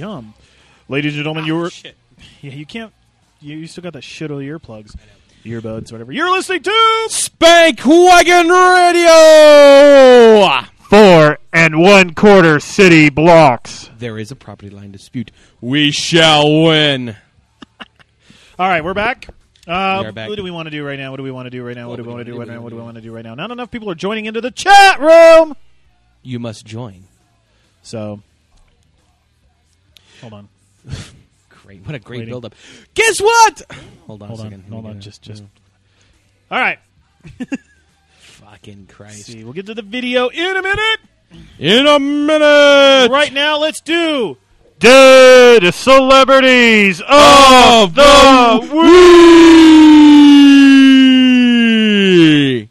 Yum. Ladies and gentlemen, you're... Shit. Yeah, you can't... You still got the shit on earplugs. Earbuds, whatever. You're listening to... Spank Wagon Radio! 4 1/4 city blocks. There is a property line dispute. We shall win. All right, we're back. are back. What do we want to do right now? What do we want to do right now? What do we want to do right now? What do we want to do right now? Not enough people are joining into the chat room. You must join. So, hold on. Great. What a great Waiting. build-up. Guess what? Hold on a Hold second. on. Hold on. Just. All right. Fucking Christ. See, we'll get to the video in a minute. In a minute! Right now, let's do Dead Celebrities Of the Week!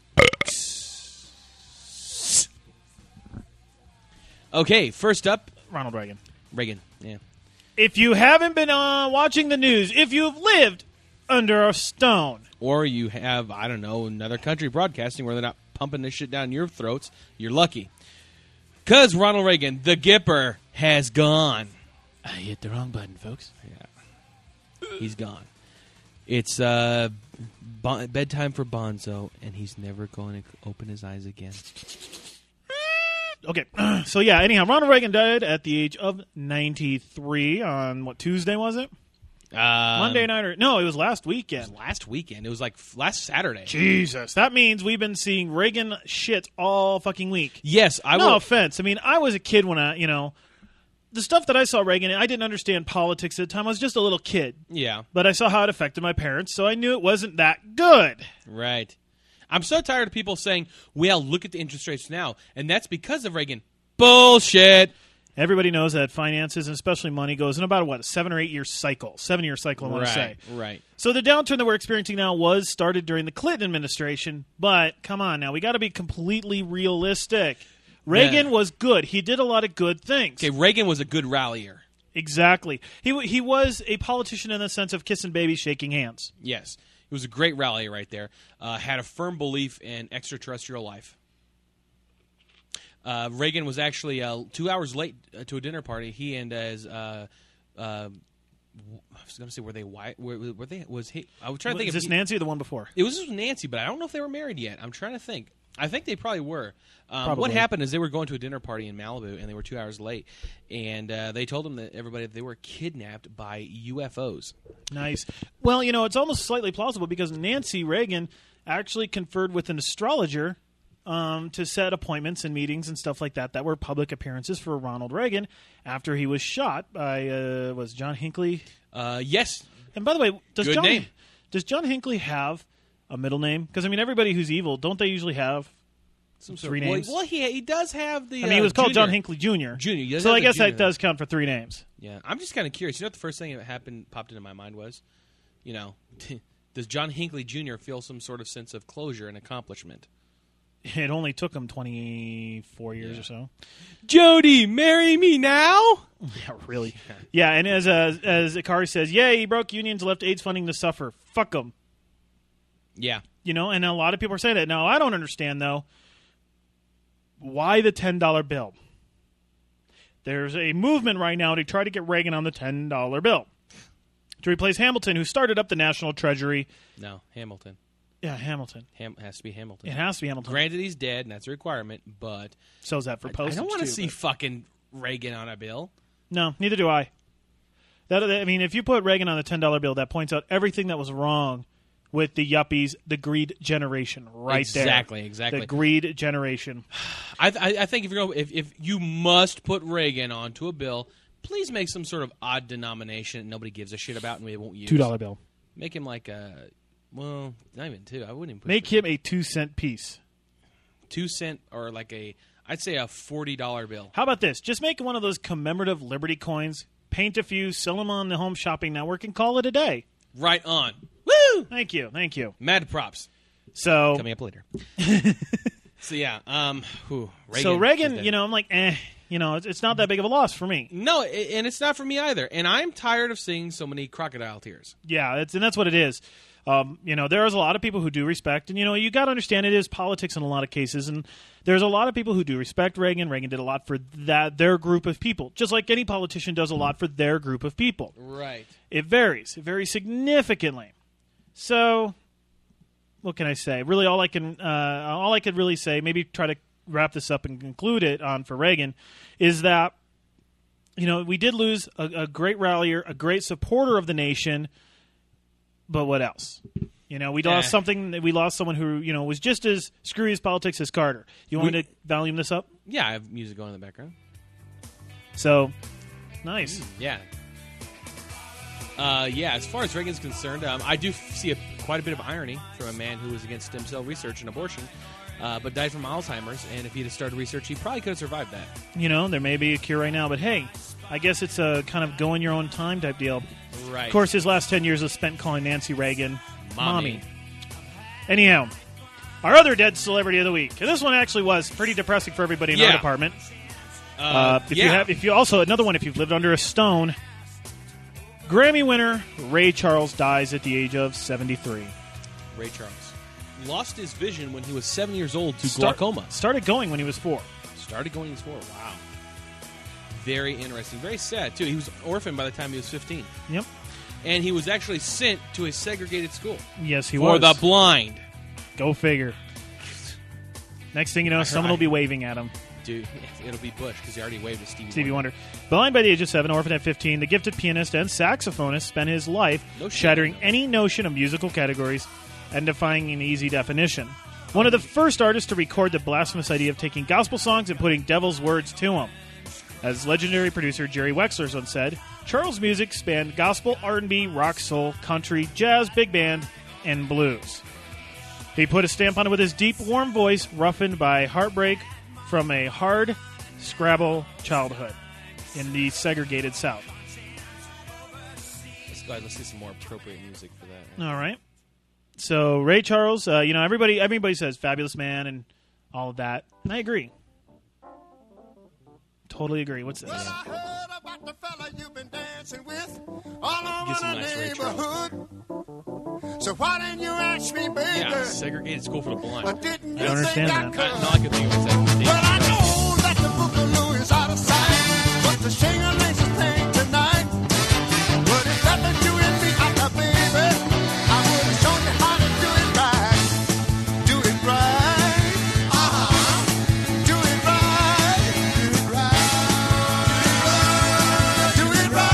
Okay, first up, Ronald Reagan. Reagan. Yeah. If you haven't been watching the news, if you've lived under a stone, Or you have, I don't know, another country broadcasting where they're not pumping this shit down your throats, you're lucky. Because Ronald Reagan, the Gipper, has gone. I hit the wrong button, folks. Yeah. He's gone. It's bedtime for Bonzo, and he's never going to open his eyes again. Okay, so yeah, anyhow, Ronald Reagan died at the age of 93 on, what, Tuesday was it? Monday night or... No, it was last It weekend. was last weekend. It was like last Saturday. Jesus. That means we've been seeing Reagan shit all fucking week. Yes, I No will. offense. I mean, I was a kid when the stuff that I saw Reagan, I didn't understand politics at the time. I was just a little kid. Yeah, But I saw how it affected my parents, so I knew it wasn't that good. right. I'm so tired of people saying, well, look at the interest rates now, and that's because of Reagan. Bullshit. Everybody knows that finances, and especially money, goes in about, a 7 or 8 year cycle. 7-year cycle, I want to say. Right. So the downturn that we're experiencing now was started during the Clinton administration, but come on now, we got to be completely realistic. Reagan Yeah. was good. He did a lot of good things. Okay, Reagan was a good rallier. Exactly. He was a politician in the sense of kissing babies, shaking hands. Yes. It was a great rally right there. Had a firm belief in extraterrestrial life. Reagan was actually 2 hours late to a dinner party. He and his, I was going to say, were they white? Were they? Was he? I was trying to think. Is this Nancy or the one before? It was Nancy, but I don't know if they were married yet. I'm trying to think. I think they probably were. Probably. What happened is they were going to a dinner party in Malibu, and they were 2 hours late. And they told them that everybody they were kidnapped by UFOs. Nice. Well, it's almost slightly plausible because Nancy Reagan actually conferred with an astrologer to set appointments and meetings and stuff like that were public appearances for Ronald Reagan after he was shot by, was John Hinckley? Yes. And by the way, does Good name. John Hinckley have a middle name? Because, everybody who's evil, don't they usually have Some three names? Well, he does have the. he was called Junior. John Hinckley Jr. Junior. He does So have I the guess junior. that does count for 3 names. Yeah, I'm just kind of curious. You know what the first thing that popped into my mind was, does John Hinckley Jr. feel some sort of sense of closure and accomplishment? It only took him 24 years or so. Jody, marry me now? Yeah, really. Yeah, and as Ikari says, yeah, he broke unions, left AIDS funding to suffer. Fuck him. Yeah. And a lot of people are saying that. Now, I don't understand, though, why the $10 bill? There's a movement right now to try to get Reagan on the $10 bill to replace Hamilton, who started up the National Treasury. No, Hamilton. Yeah, Hamilton. Has to be Hamilton. It has to be Hamilton. Granted, he's dead, and that's a requirement, but So is that for I postage, don't want to too, see but- fucking Reagan on a bill. No, neither do I. If you put Reagan on the $10 bill, that points out everything that was wrong with the yuppies, the greed generation, right there. Exactly. The greed generation. I think if you must put Reagan onto a bill, please make some sort of odd denomination that nobody gives a shit about and we won't use. $2 bill. Make him like a, well, not even 2. I wouldn't even put Make him a 2-cent piece. 2 cent or like I'd say a $40 bill. How about this? Just make one of those commemorative Liberty coins, paint a few, sell them on the Home Shopping Network, and call it a day. Right on. Woo! Thank you. Mad props. So, Coming up later. So yeah, Reagan. so Reagan, is dead. I'm like, it's not that big of a loss for me. No, and it's not for me either. And I'm tired of seeing so many crocodile tears. Yeah, and that's what it is. There's a lot of people who do respect, and you got to understand it is politics in a lot of cases, and there's a lot of people who do respect Reagan. Reagan did a lot for their group of people, just like any politician does a lot for their group of people. Right. It varies significantly. So, what can I say? Really, all I could really say, maybe try to wrap this up and conclude it on for Reagan, is that we did lose a great rallier, a great supporter of the nation. But what else? We lost something. We lost someone who was just as screwy as politics as Carter. You want me to volume this up? Yeah, I have music going in the background. So, nice. Yeah. As far as Reagan's concerned, I do see quite a bit of irony from a man who was against stem cell research and abortion, but died from Alzheimer's. And if he'd have started research, he probably could have survived that. There may be a cure right now, but hey, I guess it's a kind of go in your own time type deal. Right. Of course, his last 10 years was spent calling Nancy Reagan Mommy. Anyhow, our other dead celebrity of the week. And this one actually was pretty depressing for everybody in our department. If you also, another one, if you've lived under a stone, Grammy winner Ray Charles dies at the age of 73. Ray Charles lost his vision when he was 7 years old to glaucoma. Started going when he was 4. Started going when he was 4. Wow. Very interesting. Very sad, too. He was orphaned by the time he was 15. Yep. And he was actually sent to a segregated school. Yes, he was. For the blind. Go figure. Next thing you know, someone will be waving at him. Dude, it'll be Bush, because he already waved at Stevie Wonder. Blind by the age of 7, orphaned at 15, the gifted pianist and saxophonist spent his life shattering any notion of musical categories and defying an easy definition. One of the first artists to record the blasphemous idea of taking gospel songs and putting devil's words to them. As legendary producer Jerry Wexler once said, Charles' music spanned gospel, R&B, rock, soul, country, jazz, big band, and blues. He put a stamp on it with his deep, warm voice, roughened by heartbreak from a hard, Scrabble childhood in the segregated South. Let's see some more appropriate music for that. All right. So Ray Charles, everybody says fabulous man and all of that, and I agree. Totally agree. What's this? Well, I heard about the fella you've been dancing with all over Get some the nice Ray neighborhood. So why didn't you ask me, baby? Yeah, segregated school for the blind. Or didn't I you don't understand think that. I could? All I could think of was that. Well, I know that the Boogaloo is out of sight, but the shingling is playing tonight. But if that meant you and me out there, baby, I would have shown you how to do it right. Do it right. Do it right. Do it right. Do it right.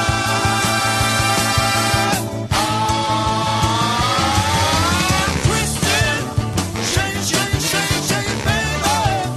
Twisted. Shake it, shake it, shake it, shake it, baby.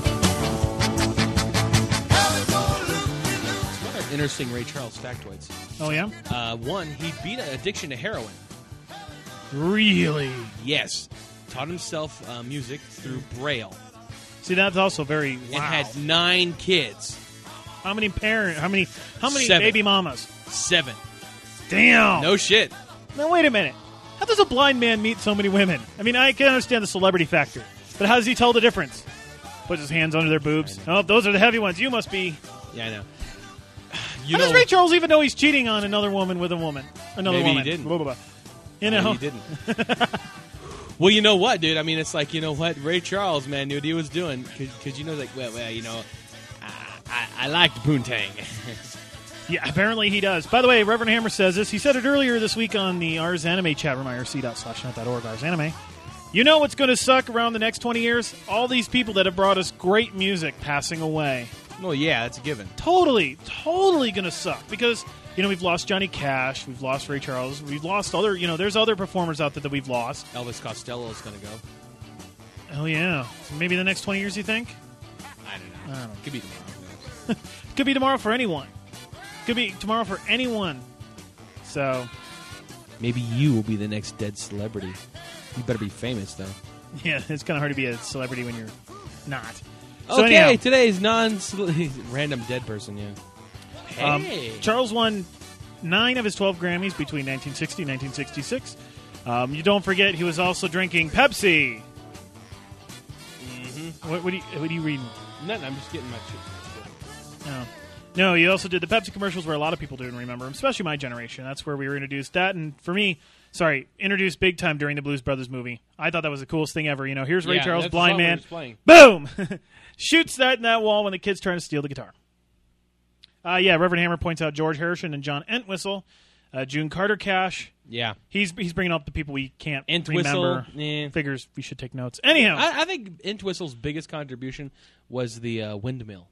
How it go, loop-de-loop. Some other interesting Ray Charles factoids. Oh, yeah? One, he beat an addiction to heroin. Really? Yes. Taught himself music through Braille. See, that's also very wow. And had 9 kids. How many How many 7. baby mamas? 7. Damn. No shit. Now, wait a minute. How does a blind man meet so many women? I mean, I can understand the celebrity factor, but how does he tell the difference? Puts his hands under their boobs. Oh, those are the heavy ones. You must be. Yeah, I know. How does Ray Charles even know he's cheating on another woman with a woman? Another Maybe he woman. didn't. Blah, blah, blah. Maybe he didn't. Well, you know what, dude? I mean, it's like, you know what? Ray Charles, man, knew what he was doing. Because, you know, like, well, you know, I liked Poontang. Yeah, apparently he does. By the way, Reverend Hammer says this. He said it earlier this week on the Ars Anime chat room, irc.net.org, Ars Anime. You know what's going to suck around the next 20 years? All these people that have brought us great music passing away. Well, yeah, that's a given. Totally going to suck. Because, you know, we've lost Johnny Cash. We've lost Ray Charles. We've lost other, you know, there's other performers out there that we've lost. Elvis Costello is going to go. Oh, yeah. So maybe the next 20 years, you think? I don't know. Could be tomorrow. Could be tomorrow for anyone. Could be tomorrow for anyone. So, Maybe you will be the next dead celebrity. You better be famous, though. yeah, it's kind of hard to be a celebrity when you're not. So Okay, anyhow, today's random dead person, yeah. Hey. Charles won 9 of his 12 Grammys between 1960 and 1966. You don't forget he was also drinking Pepsi. Mm-hmm. What are you reading? Nothing, I'm just getting my shit. Oh. No, you also did the Pepsi commercials where a lot of people didn't remember them, especially my generation. That's where we were introduced. That, and for me, introduced big time during the Blues Brothers movie. I thought that was the coolest thing ever. Here's Ray Yeah, Charles, that's the blind song we were man. just playing. Boom! Shoots that in that wall when the kid's trying to steal the guitar. Reverend Hammer points out George Harrison and John Entwistle. June Carter Cash. Yeah. He's bringing up the people we can't Entwistle, remember. Figures we should take notes. Anyhow. I think Entwistle's biggest contribution was the windmill.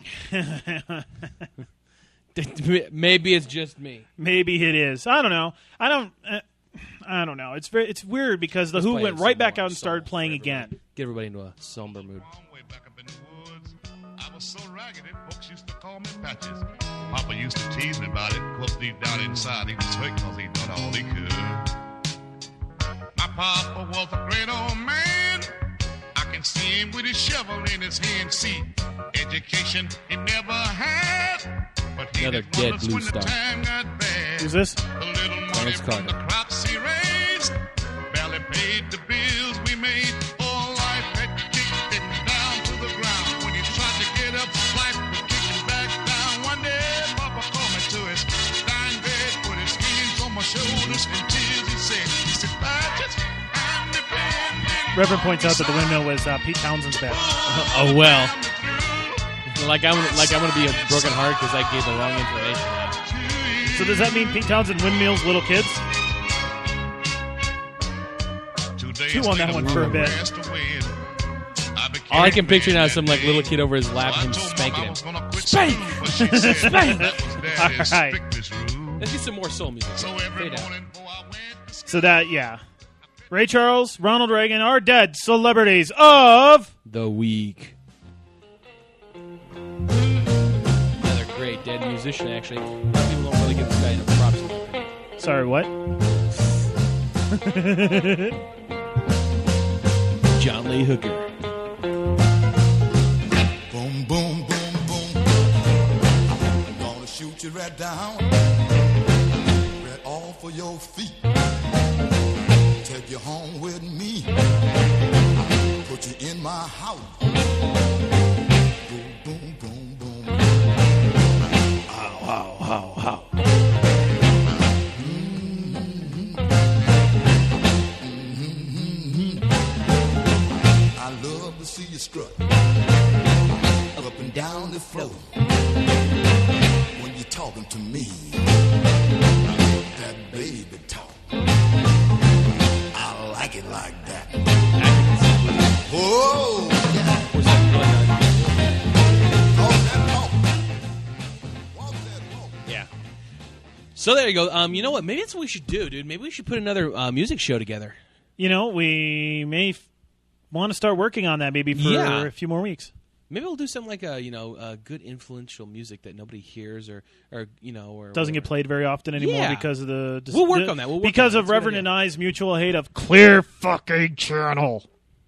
Maybe it's just me. Maybe it is. I don't know. I don't know. It's weird because the Who play went some right back more out and started soul playing for everybody. again. Get everybody into a somber mood. Way back up in the woods, I was so ragged that folks used to call me Patches. Papa used to tease me about it. Close deep down inside, he was hurt because he done all he could. My papa was a great old man. I can see him with his shovel in his hand. See, education he never had. But he Another did dead wonders blue when the star. time got bad. Who's this? The little money Clarence from the Carter. crops he raised barely paid the bills we made. All life had kicked him down to the ground. When he tried to get up, life would kick him back down. One day, Papa called me to his dying bed, put his hands on my shoulders and tears he said, Patches, I'm depending. Reverend points out that the windmill was Pete Townsend's bed. Oh, well. Like I'm gonna be a broken heart because I gave the wrong information. So does that mean Pete Townsend windmills little kids? Chew on that one for a bit. All I can picture now is some like little kid over his lap and him spanking him. Spank! Spank! All right. Let's get some more soul music. So every Fade out. morning before I went to So that, yeah. Ray Charles, Ronald Reagan are dead celebrities of... The Week. Another great dead musician, actually. A lot of people don't really give this guy enough props. in my opinion. Sorry, what? John Lee Hooker. Boom, boom, boom, boom. I'm gonna shoot you right down, right off of your feet. Take you home with me. Put you in my house. Boom, boom, boom, boom. How? I love to see you strut up and down the floor when you're talking to me. That baby talk, I like it like that. Oh, yeah. Where's that Talk that talk. Walk that walk. Yeah. So there you go. You know what? Maybe that's what we should do, dude. Maybe we should put another music show together. We may want to start working on that maybe for Yeah. a few more weeks. Maybe we'll do something like good influential music that nobody hears or Doesn't get played very often anymore Yeah. because of the... We'll work on that. We'll work because on of that. That's a good Reverend idea. and I's mutual hate of Clear fucking Channel.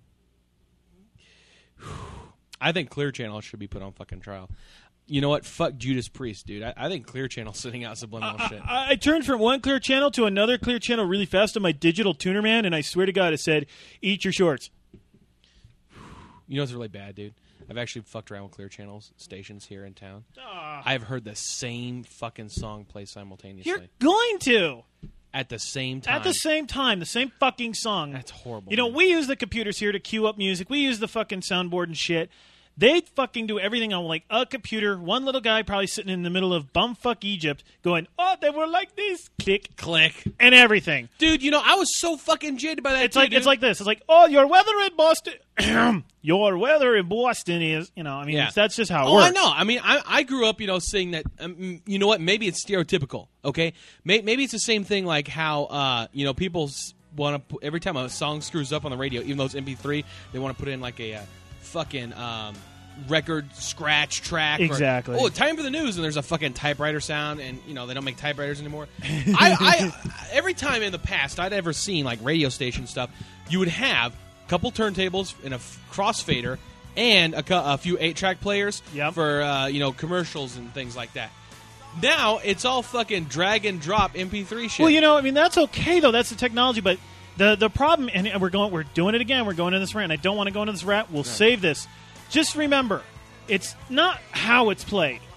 I think Clear Channel should be put on fucking trial. You know what? Fuck Judas Priest, dude. I think Clear Channel's sitting out subliminal shit. I turned from one Clear Channel to another Clear Channel really fast on my digital tuner, man, and I swear to God it said, eat your shorts. You know what's really bad, dude? I've actually fucked around with Clear Channel's stations here in town. I've heard the same fucking song play simultaneously. You're going to. At the same time. At the same time, the same fucking song. That's horrible. You know, man. we use the computers here to queue up music. We use the fucking soundboard and shit. They fucking do everything on like a computer. One little guy probably sitting in the middle of bumfuck Egypt going, oh, they were like this. Click. Click. And everything. Dude, you know, I was so fucking jaded by that. It's like dude. it's like this. It's like, oh, your weather in Boston. Your weather in Boston is, Yeah. that's just how it Oh, works. I know. I mean, I grew up, saying that. You know what? Maybe it's stereotypical. Okay, maybe it's the same thing like how people want to every time a song screws up on the radio, even though it's MP3, they want to put in like a fucking record scratch track. Exactly. Or, time for the news, and there's a fucking typewriter sound, and they don't make typewriters anymore. I every time in the past I'd ever seen like radio station stuff, you would have a couple turntables and a crossfader and a few 8-track players Yep. for commercials and things like that. Now it's all fucking drag and drop MP3 shit. Well, that's okay though. That's the technology, but the problem, and we're doing it again. We're going in this rant. I don't want to go into this rant. We'll save this. Just remember, it's not how it's played.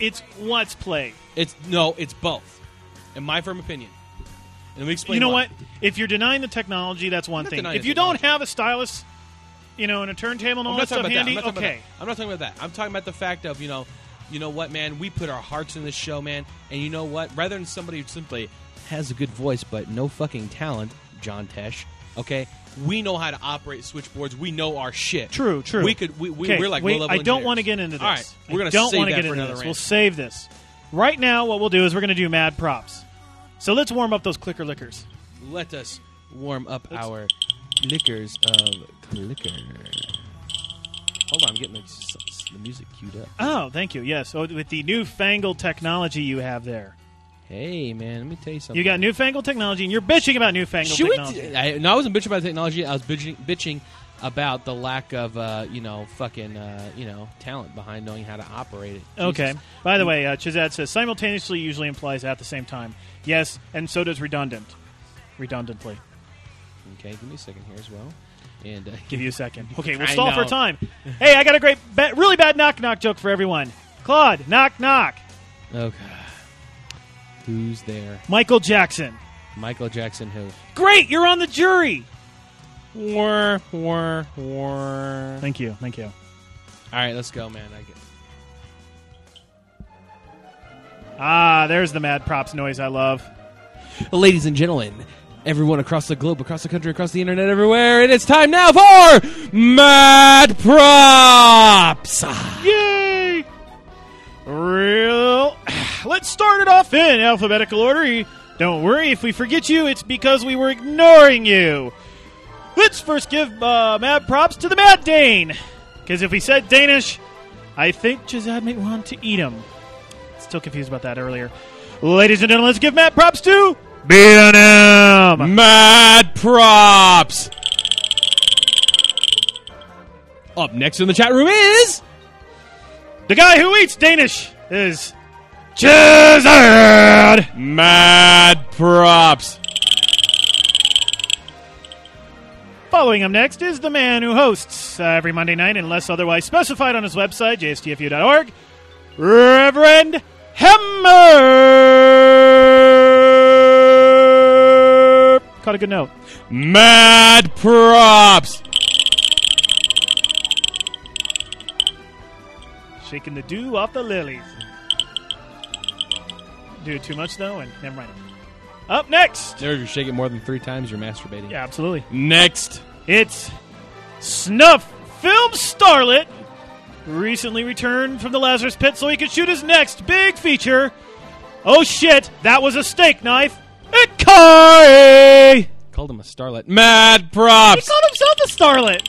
It's let's play. It's both. In my firm opinion. And let me explain. You know why. what? If you're denying the technology, that's one not thing. denying If the you don't technology. have a stylus, and a turntable and all I'm that not stuff talking about handy, that. I'm not talking okay. about that. I'm not talking about that. I'm talking about the fact of, you know what, man? We put our hearts in this show, man. And you know what? Rather than somebody who simply has a good voice but no fucking talent, John Tesh, okay? We know how to operate switchboards. We know our shit. True. We could. Okay, We're like wait, low-level I don't engineers. want to get into this. All right, we're gonna don't save wanna that get for into another this. rant. We'll save this. Right now, what we'll do is we're going to do mad props. So let's warm up those clicker lickers. Let us warm up our liquors of clicker. Hold on, I'm getting the music queued up. Oh, thank you. Yes, with the newfangled technology you have there. Hey, man, let me tell you something. You got newfangled technology, and you're bitching about newfangled Should technology. I wasn't bitching about technology. I was bitching about the lack of, talent behind knowing how to operate it. Okay. Jesus. By the way, Chizad says simultaneously usually implies at the same time. Yes, and so does redundantly. Okay, give me a second here as well. And Give you a second. Okay, we'll I stall for know. time. Hey, I got a great, really bad knock-knock joke for everyone. Claude, knock-knock. okay, who's there? Michael Jackson. Michael Jackson. Who? Great, you're on the jury. All Thank you. right, let's go, man. Ah, there's the mad props noise I love. Ladies and gentlemen, everyone across the globe, across the country, across the internet, everywhere, and it's time now for Mad Props! Yay! Let's start it off in alphabetical order. Don't worry, if we forget you, it's because we were ignoring you. Let's first give mad props to the Mad Dane. Because if we said Danish, I think Chizad might want to eat him. Still confused about that earlier. Ladies and gentlemen, let's give mad props to B&M. Mad Props! Up next in the chat room is... The guy who eats Danish is Chizad. Mad Props! Following him next is the man who hosts every Monday night, unless otherwise specified on his website, jstfu.org, Reverend Hemmer. Caught a good note. Mad Props! Shaking the dew off the lilies. Do it too much, though, and never mind. Up next. If you shake it more than 3 times, you're masturbating. Yeah, absolutely. Next. It's Snuff Film Starlet, who recently returned from the Lazarus Pit so he could shoot his next big feature. Oh shit, that was a steak knife. Ikari! Called him a starlet. Mad Props! He called himself a starlet.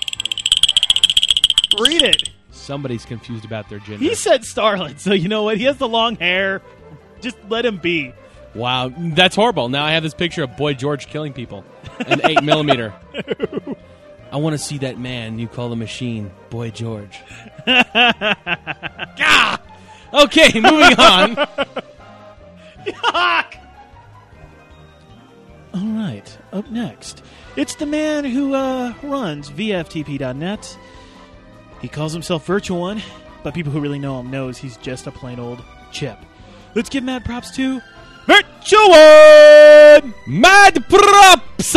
Read it. Somebody's confused about their gender. He said starlet, so you know what? He has the long hair. Just let him be. Wow, that's horrible. Now I have this picture of Boy George killing people. An 8mm. I want to see that man you call the machine, Boy George. Gah! Okay, moving on. Yuck! All right, up next, it's the man who runs VFTP.net. He calls himself Virtual One, but people who really know him knows he's just a plain old chip. Let's give mad props to Virtual One! Mad Props!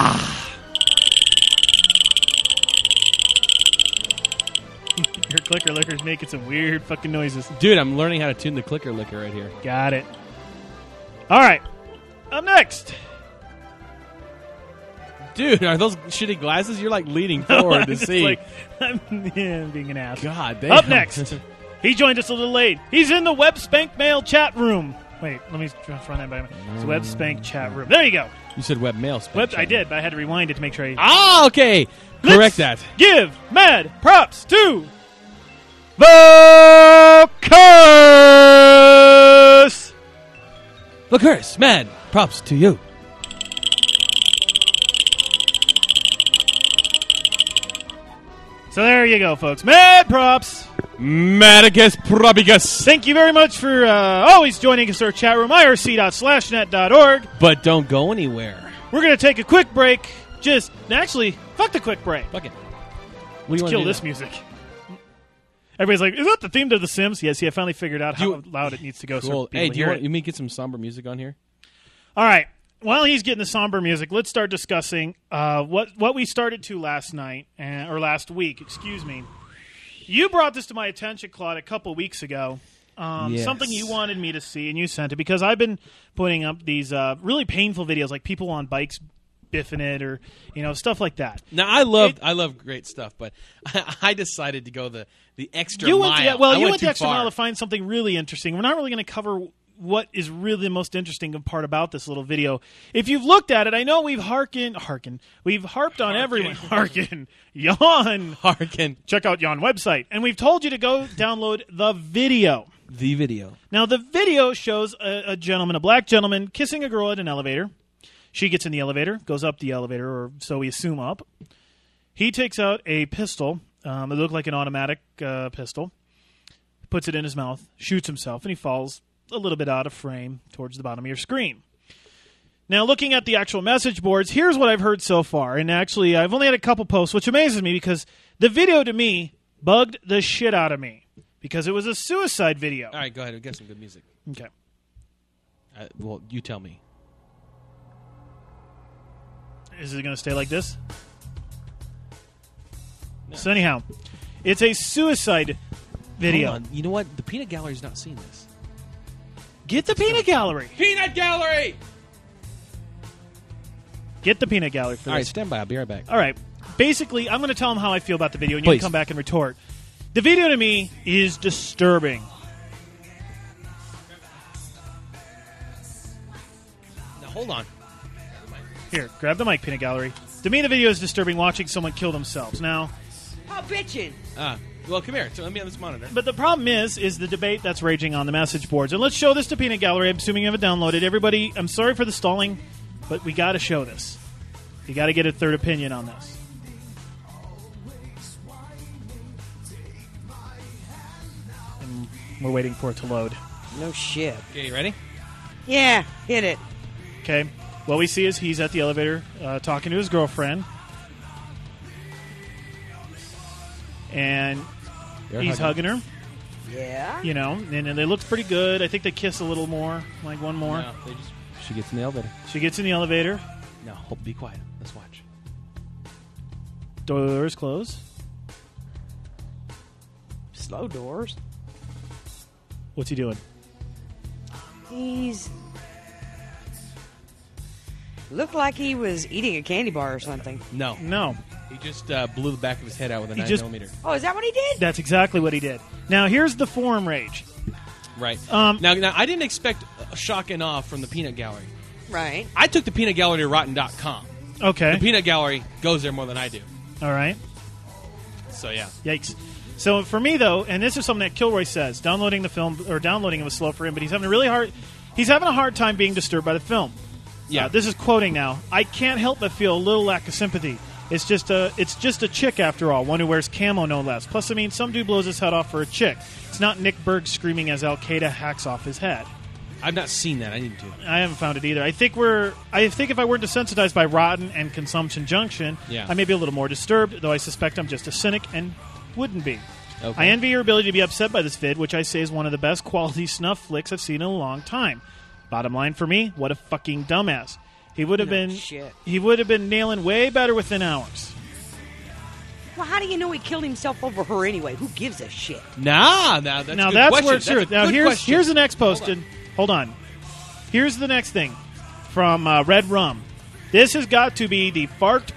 Your clicker licker's making some weird fucking noises. Dude, I'm learning how to tune the clicker licker right here. Got it. All right, up next. Dude, are those shitty glasses? You're like leaning forward to Just see. like, I'm being an ass. God damn. Up next, he joined us a little late. He's in the Web Spank Mail chat room. Wait, let me run that by me. It's Web Spank chat room. There you go. You said webmail spell. Web, I did, but I had to rewind it to make sure I Ah, okay. Let's Correct that. give mad props to the curse. The curse. Mad props to you. So there you go, folks. Mad props. Madicus Probigus. Thank you very much for always joining us in our chat room, irc.slashnet.org. But don't go anywhere. We're going to take a quick break. Actually, fuck the quick break. Fuck it. What do you Let's wanna kill do this now? music. Everybody's like, is that the theme to The Sims? Yeah, see, I finally figured out how loud it needs to go. Cool. So people Hey, do you hear want it. you mean get some somber music on here? All right. While he's getting the somber music, let's start discussing what we started to last night, or last week, excuse me. You brought this to my attention, Claude, a couple weeks ago. Yes. Something you wanted me to see, and you sent it, because I've been putting up these really painful videos, like people on bikes biffing it, or stuff like that. Now I love great stuff, but I decided to go the extra You mile. went, I you went too the extra far. mile to find something really interesting. We're not really going to cover what is really the most interesting part about this little video. If you've looked at it, I know we've we've harped on everyone. Yawn. Harkin. Check out Yawn website. And we've told you to go download the video. The video. Now, the video shows a black gentleman, kissing a girl at an elevator. She gets in the elevator, goes up the elevator, or so we assume up. He takes out a pistol. It looked like an automatic pistol. Puts it in his mouth, shoots himself, and he falls a little bit out of frame towards the bottom of your screen. Now, looking at the actual message boards, here's what I've heard so far. And actually, I've only had a couple posts, which amazes me because the video, to me, bugged the shit out of me because it was a suicide video. All right, go ahead. We'll get some good music. Okay. Well, you tell me. Is it going to stay like this? No. So anyhow, it's a suicide video. Hold on. You know what? The Peanut Gallery's not seen this. Get the Peanut Gallery. Peanut Gallery! Get the Peanut Gallery for All right, this. stand by. I'll be right back. All right. Basically, I'm going to tell them how I feel about the video, and you Please. can come back and retort. The video to me is disturbing. Now, hold on. Here, grab the mic, Peanut Gallery. To me, the video is disturbing watching someone kill themselves. Now, Oh, bitchin'. Well, come here. So let me on this monitor. but the problem is the debate that's raging on the message boards. And let's show this to Peanut Gallery. I'm assuming you have it downloaded. Everybody, I'm sorry for the stalling, but we got to show this. You got to get a third opinion on this. And we're waiting for it to load. No shit. Okay, you ready? Yeah, hit it. Okay. What we see is he's at the elevator talking to his girlfriend. And he's hugging her, Yeah. and it looks pretty good. I think they kiss a little more, like one more. No, she gets in the elevator. She gets in the elevator. No, be quiet. Let's watch. Doors close. Slow doors. What's he doing? He's looked like he was eating a candy bar or something. No. No. He just blew the back of his head out with a He 9mm. Oh, is that what he did? That's exactly what he did. Now, here's the forum rage. Right. Now, I didn't expect shock and awe from the Peanut Gallery. Right. I took the Peanut Gallery to Rotten.com. Okay. The Peanut Gallery goes there more than I do. All right. So, yeah. Yikes. So, for me, though, and this is something that Kilroy says, downloading the film, or downloading it was slow for him, but he's having a hard time being disturbed by the film. Yeah. This is quoting now. I can't help but feel a little lack of sympathy. It's just a chick after all, one who wears camo no less. Plus, I mean, some dude blows his head off for a chick. It's not Nick Berg screaming as Al Qaeda hacks off his head. I've not seen that. I need to. I haven't found it either. I think if I weren't desensitized by Rotten and Consumption Junction, Yeah. I may be a little more disturbed, though I suspect I'm just a cynic and wouldn't be. Okay. I envy your ability to be upset by this vid, which I say is one of the best quality snuff flicks I've seen in a long time. Bottom line for me, what a fucking dumbass. He would have shit. He would have been nailing way better within hours. Well, how do you know he killed himself over her anyway? Who gives a shit? That's a good That's question. where it's true. That's a Now good question. here's the next post. Hold on. And hold on. Here's the next thing from Red Rum. This has got to be the fakest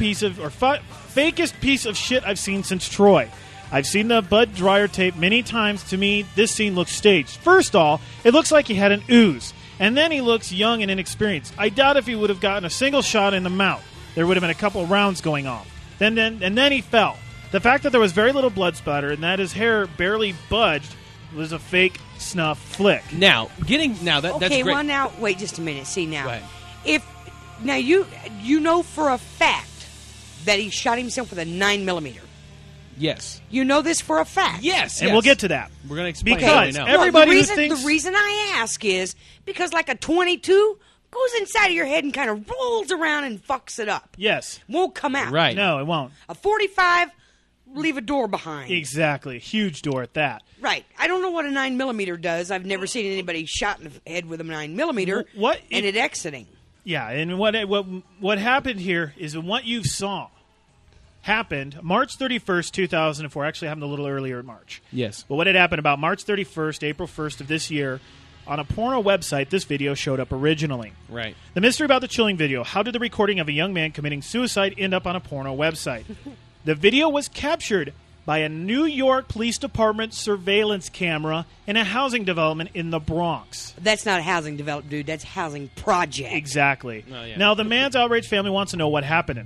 piece of shit I've seen since Troy. I've seen the Bud Dryer tape many times. To me, this scene looks staged. First of all, it looks like he had an ooze. And then he looks young and inexperienced. I doubt if he would have gotten a single shot in the mouth. There would have been a couple of rounds going off. And then he fell. The fact that there was very little blood splatter and that his hair barely budged was a fake snuff flick. Now, that's Okay, great. well now, wait just a minute. See now, Go ahead. if now you know for a fact that he shot himself with a 9mm. Yes. You know this for a fact. Yes. And we'll get to that. We're going to explain Because it right now. everybody who the thinks- reason I ask is because like a 22 goes inside of your head and kind of rolls around and fucks it up. Yes. Won't come out. Right. No, it won't. A 45 leave a door behind. Exactly. Huge door at that. Right. I don't know what a 9mm does. I've never seen anybody shot in the head with a 9mm. What and it exiting. Yeah, and what happened here is what you saw happened March 31st, 2004. Actually, happened a little earlier in March. Yes. But what had happened about March 31st, April 1st of this year, on a porno website, this video showed up originally. Right. The mystery about the chilling video. How did the recording of a young man committing suicide end up on a porno website? The video was captured by a New York Police Department surveillance camera in a housing development in the Bronx. That's not a housing development, dude. That's housing project. Exactly. Oh, yeah. Now, the man's outraged family wants to know what happened.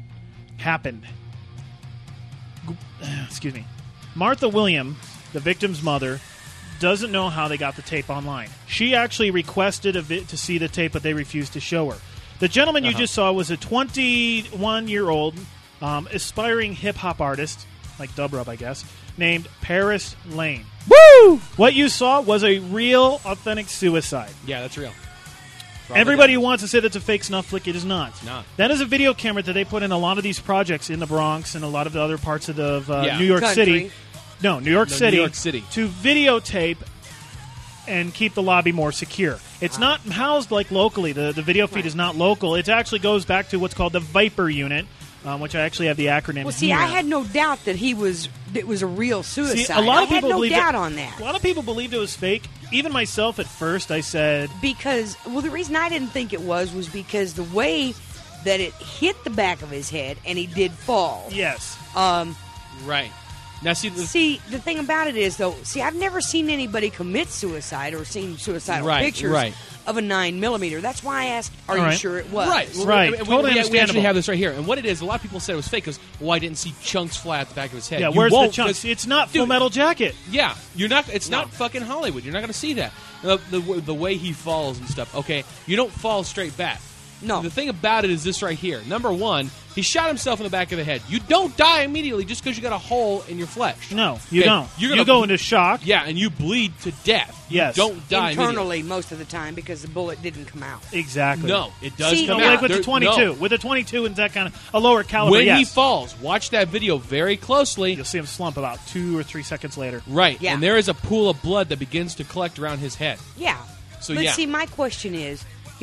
Excuse me. Martha Williams, the victim's mother, doesn't know how they got the tape online. She actually requested to see the tape, but they refused to show her. The gentleman you just saw was a 21-year-old aspiring hip-hop artist, like Dub-Rub, I guess, named Paris Lane. Woo! What you saw was a real, authentic suicide. Yeah, that's real. Everybody who wants to say that's a fake snuff flick, it is not. It's not. That is a video camera that they put in a lot of these projects in the Bronx and a lot of the other parts of Yeah. New York Country. City. No, New York City. New York City. To videotape and keep the lobby more secure. It's not housed like locally. The video feed is not local. It actually goes back to what's called the Viper Unit, which I actually have the acronym Well, see, here. I had no doubt that it was a real suicide. See, a lot of I people had no believed doubt it, on that. A lot of people believed it was fake. Even myself at first, I said... Because, well, the reason I didn't think it was because the way that it hit the back of his head and he did fall. Yes. Right. Now, see, The thing about it is, though, I've never seen anybody commit suicide or seen suicidal Right, pictures right. of a 9mm. That's why I asked, are All you right. sure it was? right. Right. We Totally actually understandable. have this right here. And what it is, a lot of people said it was fake because, I didn't see chunks fly out the back of his head. Yeah, You where's the won't, chunks? 'cause- It's not Full Dude, Metal Jacket. Yeah, you're not. It's not fucking Hollywood. You're not going to see that. The way he falls and stuff. Okay, you don't fall straight back. No. The thing about it is this right here. Number one, he shot himself in the back of the head. You don't die immediately just because you got a hole in your flesh. No, you Okay, don't. you're You gonna- go into shock. Yeah, and you bleed to death. Yes. You don't die immediately. Internally, most of the time, because the bullet didn't come out. Exactly. No, it does See, come No, out. like with the There- 22. no. With the 22 and that kind of a lower caliber, When yes. he falls, watch that video very closely. You'll see him slump about 2 or 3 seconds later. Right, Yeah. and there is a pool of blood that begins to collect around his head. Yeah. So, but yeah. see, my question is,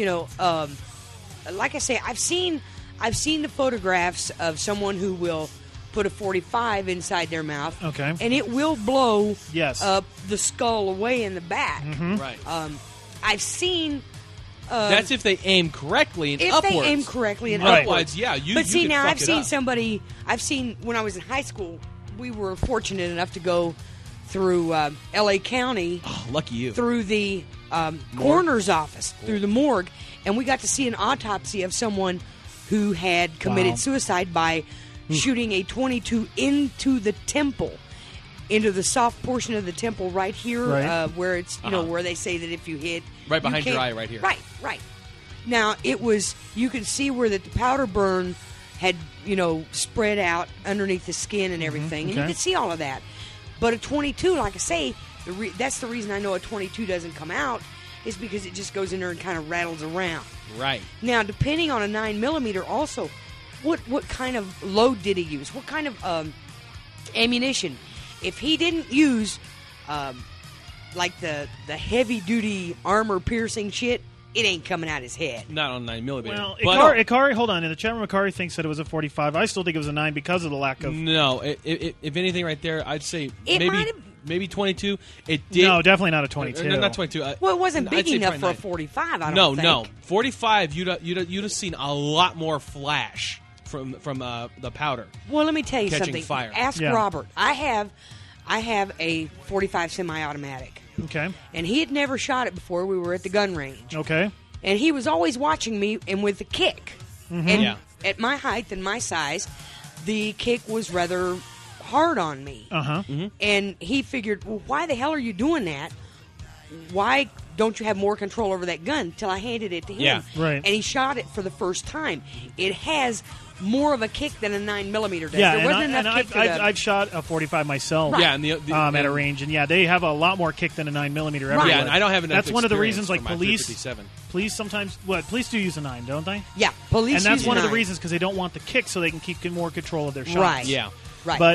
like I say, I've seen the photographs of someone who will put a 45 inside their mouth. Okay. And it will blow Yes. the skull away in the back. Right. I've seen That's if they aim correctly and if upwards. they aim correctly and Right. upwards. Upwards, yeah. You, But you see, could now fuck I've it seen up. somebody. I've seen when I was in high school. We were fortunate enough to go through L.A. County. Oh, lucky you. Through the coroner's office, through the morgue, and we got to see an autopsy of someone who had committed Wow. suicide by shooting a 22 into the temple, into the soft portion of the temple right here, Right. where it's where they say that if you hit Right you behind your can't- eye, right here. Right. Now it was you could see where the powder burn had spread out underneath the skin and everything, and you okay. could see all of that. But a 22, like I say, that's the reason I know a 22 doesn't come out is because it just goes in there and kind of rattles around. Right. Now, depending on a 9mm, also, what kind of load did he use? What kind of ammunition? If he didn't use like the heavy duty armor piercing shit, it ain't coming out his head. Not on 9mm. Well, but Ikari, hold on. In the chat room, Ikari thinks that it was a 45. I still think it was a 9 because of the lack of... no, if anything, right there, I'd say It might've- maybe 22. It did. No, definitely not a 22. No, not 22. Well, it wasn't I'd big say enough for a 29. 45. I don't No, think. no. 45. You'd have seen a lot more flash from the powder. Well, let me tell you Catching something. fire. Ask Yeah. Robert. I have a 45 semi-automatic, Okay. and he had never shot it before. We were at the gun range, Okay. and he was always watching me and with the kick. And Yeah. at my height and my size, the kick was rather hard on me. Uh-huh. And he figured, well, why the hell are you doing that? Why don't you have more control over that gun? Till I handed it to him. Yeah. Right. And he shot it for the first time. It has more of a kick than a 9mm does. Yeah, there and, wasn't enough kick I've shot a 45 myself. Yeah, and the at a range, and yeah, they have a lot more kick than a 9mm everywhere. Right. Yeah, and I don't have enough. That's one of the experience reasons, like for my police 357. sometimes police do use a 9, don't they? Yeah, police And that's use one of the nine. reasons because they don't want the kick, so they can keep more control of their shots. Right. Yeah. Right. But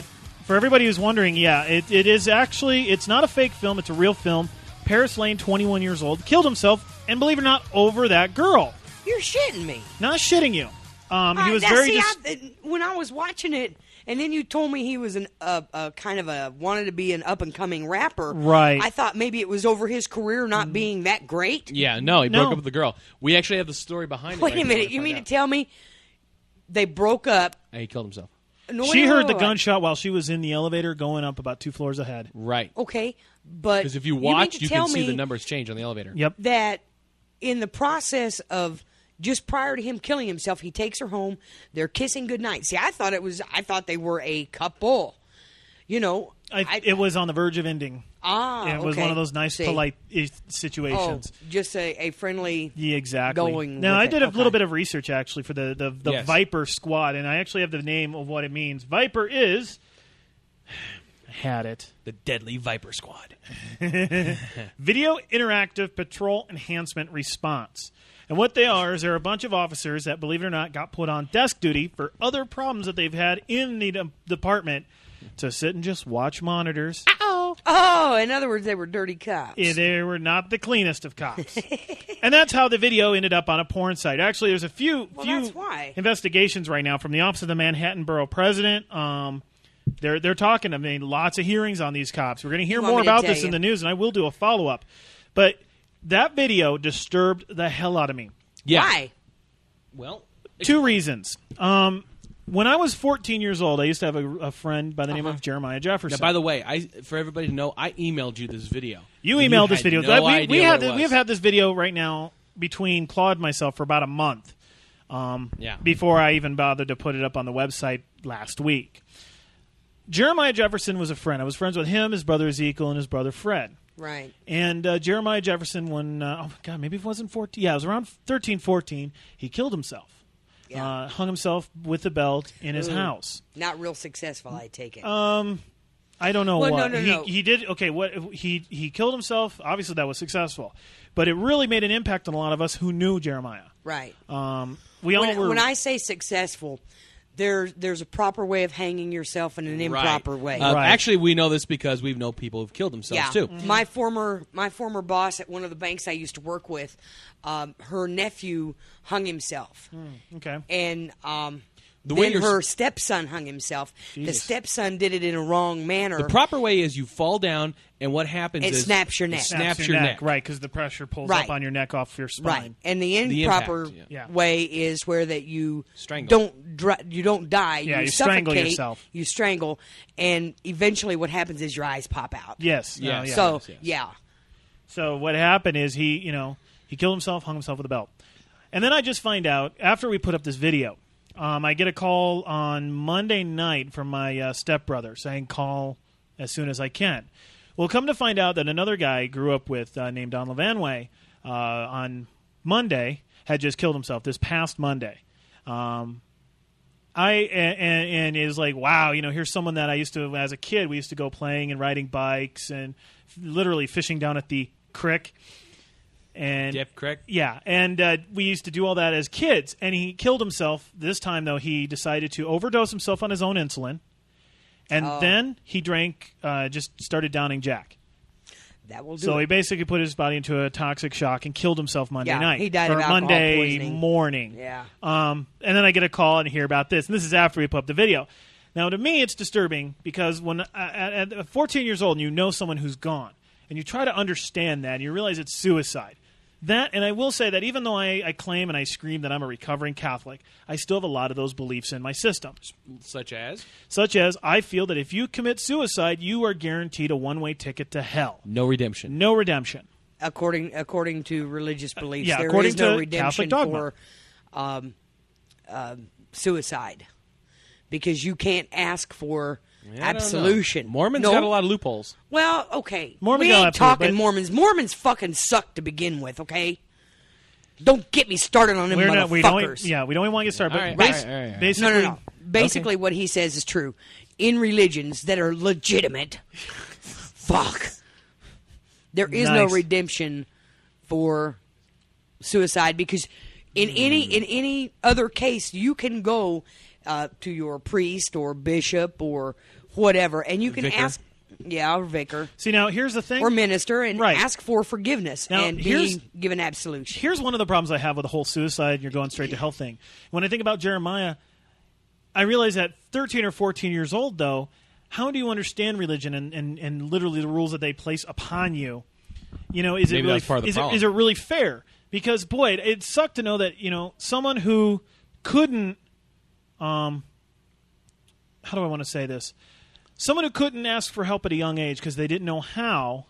For everybody who's wondering, it is actually, it's not a fake film. It's a real film. Paris Lane, 21 years old, killed himself, and believe it or not, over that girl. You're shitting me. Not shitting you. He was Now, very... see, when I was watching it, and then you told me he was wanted to be an up-and-coming rapper. Right. I thought maybe it was over his career not being that great. Yeah, no, he broke up with the girl. We actually have the story behind it. Wait a minute. You mean to tell me they broke up? And he killed himself. No, she wait, heard the wait. gunshot while she was in the elevator going up about 2 floors ahead. Right. Okay, but Because if you mean watch, to you tell can see me the numbers change on the elevator. Yep. that in the process of just prior to him killing himself, he takes her home. They're kissing goodnight. See, I thought they were a couple. You know, It was on the verge of ending. It was okay. one of those nice, See. polite Oh, situations. just a friendly. Yeah, exactly. Going Now, with I it. did a Okay. little bit of research, actually, for the Yes. Viper Squad, and I actually have the name of what it means. Viper is... I had it. The Deadly Viper Squad. Video Interactive Patrol Enhancement Response. And what they are is they're a bunch of officers that, believe it or not, got put on desk duty for other problems that they've had in the department to sit and just watch monitors. Oh, in other words, they were dirty cops. They were not the cleanest of cops. And that's how the video ended up on a porn site. Actually, there's a few that's why. investigations right now from the Office of the Manhattan Borough President. They're talking. I mean, lots of hearings on these cops. We're going to hear Want more me to about tell this you? in the news, and I will do a follow-up. But that video disturbed the hell out of me. Yeah. Why? Well, 2 reasons. When I was 14 years old, I used to have a friend by the name of Jeremiah Jefferson. now, by the way, for everybody to know, I emailed you this video. You emailed this had video. No we idea have what it was. we have had this video right now between Claude and myself for about a month. Yeah. Before I even bothered to put it up on the website last week. Jeremiah Jefferson was a friend. I was friends with him, his brother Ezekiel, and his brother Fred. Right. And Jeremiah Jefferson, when, oh my God, maybe it wasn't 14. Yeah, it was around 13, 14. He killed himself. Yeah. Hung himself with the belt in his house. Not real successful, I take it. I don't know Well, what. no. He did, okay, what he killed himself. Obviously, that was successful. But it really made an impact on a lot of us who knew Jeremiah. right. We all were. When I say successful, there's a proper way of hanging yourself and an improper way. Right. Actually, we know this because we know people who've killed themselves, too. My former boss at one of the banks I used to work with, her nephew hung himself, Okay. and The way then you're- her stepson hung himself. The Jesus. stepson did it in a wrong manner. The proper way is you fall down, and what happens It is... snaps your neck. It snaps your neck. Right, because the pressure pulls Right. up on your neck off your spine. Right, and the The improper impact, yeah. way is where that you Strangle. you don't die. Yeah, you suffocate, strangle yourself. You strangle, and eventually, what happens is your eyes pop out. Yes. Yeah. Yeah. So yes. yeah, So what happened is he killed himself, hung himself with a belt. And then I just find out, after we put up this video, I get a call on Monday night from my stepbrother saying call as soon as I can. Well, come to find out that another guy I grew up with named Don Levanway on Monday had just killed himself this past Monday. And is like, wow, here's someone that I used to, as a kid, we used to go playing and riding bikes and literally fishing down at the creek. And Dip Creek? yeah, and we used to do all that as kids. And he killed himself. This time, though, he decided to overdose himself on his own insulin. And then he drank, just started downing Jack. that will do. So it. he basically put his body into a toxic shock and killed himself Monday Yeah, night. he died or of alcohol Monday poisoning. morning. Yeah. And then I get a call and hear about this. And this is after we put up the video. Now, to me, it's disturbing because when at 14 years old and you know someone who's gone, and you try to understand that, and you realize it's suicide. That, and I will say that even though I claim and I scream that I'm a recovering Catholic, I still have a lot of those beliefs in my system. Such as? Such as, I feel that if you commit suicide, you are guaranteed a one-way ticket to hell. No redemption. No redemption. according to religious beliefs, yeah, there according is no to redemption Catholic dogma. for suicide because you can't ask for I don't know. absolution. Mormons No. got a lot of loopholes. Well, okay. Mormons we got ain't absolute, talking but- Mormons. Mormons fucking suck to begin with, okay? Don't get me started on them We don't. motherfuckers. We don't even want to get started. But All right, bas- all right, all right. basically, No. Basically, what he says is true. In religions that are legitimate, fuck, there is no Nice. redemption for suicide because in any other case, you can go to your priest or bishop or whatever, and you can Vicar. ask, or vicar See, now here's the thing. or minister, and Right. ask for forgiveness Now, and here's- be given absolution. Here's one of the problems I have with the whole suicide and you're going straight to hell thing. When I think about Jeremiah, I realize at 13 or 14 years old, though, how do you understand religion and literally the rules that they place upon you? You know, is Maybe it really that's part of the is problem. it really fair? Because boy, it sucked to know that someone who couldn't, how do I want to say this? Someone who couldn't ask for help at a young age because they didn't know how.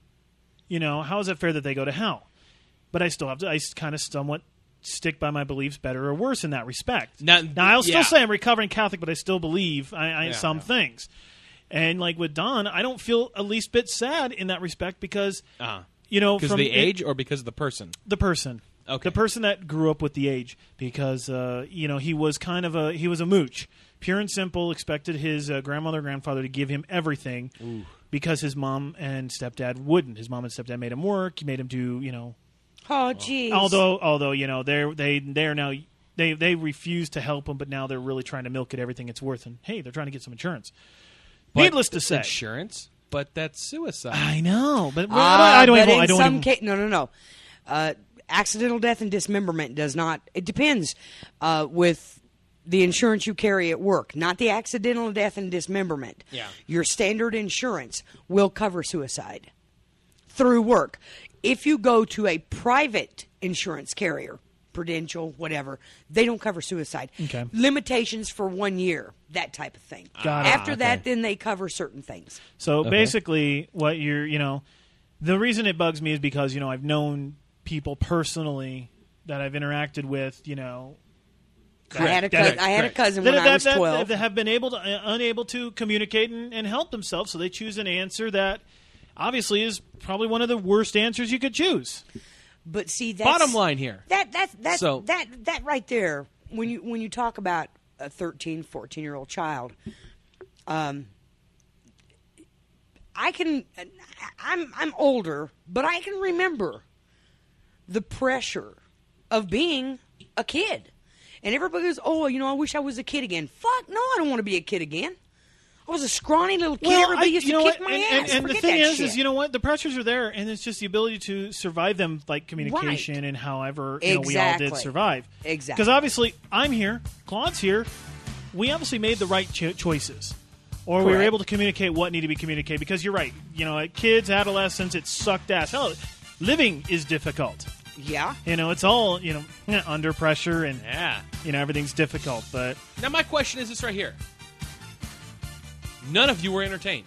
How is it fair that they go to hell? But I still have to. I kind of somewhat stick by my beliefs, better or worse, in that respect. Now, I'll still yeah. say I'm recovering Catholic, but I still believe Yeah, some yeah. things. And like with Don, I don't feel a least bit sad in that respect because Because from of the age or because of the person? the person. Okay. The person that grew up with the age, because he was kind of a mooch, pure and simple. Expected his grandfather to give him everything, because his mom and stepdad wouldn't. His mom and stepdad made him work. He made him do Oh, geez. Although they're now they refuse to help him, but now they're really trying to milk it everything it's worth. And hey, they're trying to get some insurance. But Needless to say, insurance, but that's suicide. I know, but I don't but even. in I don't some even. case, no. Accidental death and dismemberment does not. It depends with the insurance you carry at work, not the accidental death and dismemberment. Yeah. Your standard insurance will cover suicide through work. If you go to a private insurance carrier, Prudential, whatever, they don't cover suicide. Okay. Limitations for 1 year, that type of thing. Got it. After that, okay. then they cover certain things. So basically, what the reason it bugs me is because I've known people personally that I've interacted with. I had a cousin when I was 12. that have been unable to communicate and help themselves, so they choose an answer that obviously is probably one of the worst answers you could choose. But see, that's, Bottom line here. That right there, when you talk about a 13, 14-year-old child, I'm older, but I can remember the pressure of being a kid. And everybody goes, I wish I was a kid again. Fuck, no, I don't want to be a kid again. I was a scrawny little kid. Everybody used to kick my ass. And the Forget thing that is, shit. the pressures are there, and it's just the ability to survive them, like communication Right. and however we all did Exactly. survive. Exactly. Because obviously, I'm here, Claude's here. We obviously made the right choices, or we were Correct. able to communicate what needed to be communicated. Because you're right, kids, adolescents, it sucked ass. Hell, living is difficult. Yeah. It's all under pressure, and Yeah. everything's difficult. But Now, my question is this right here. None of you were entertained.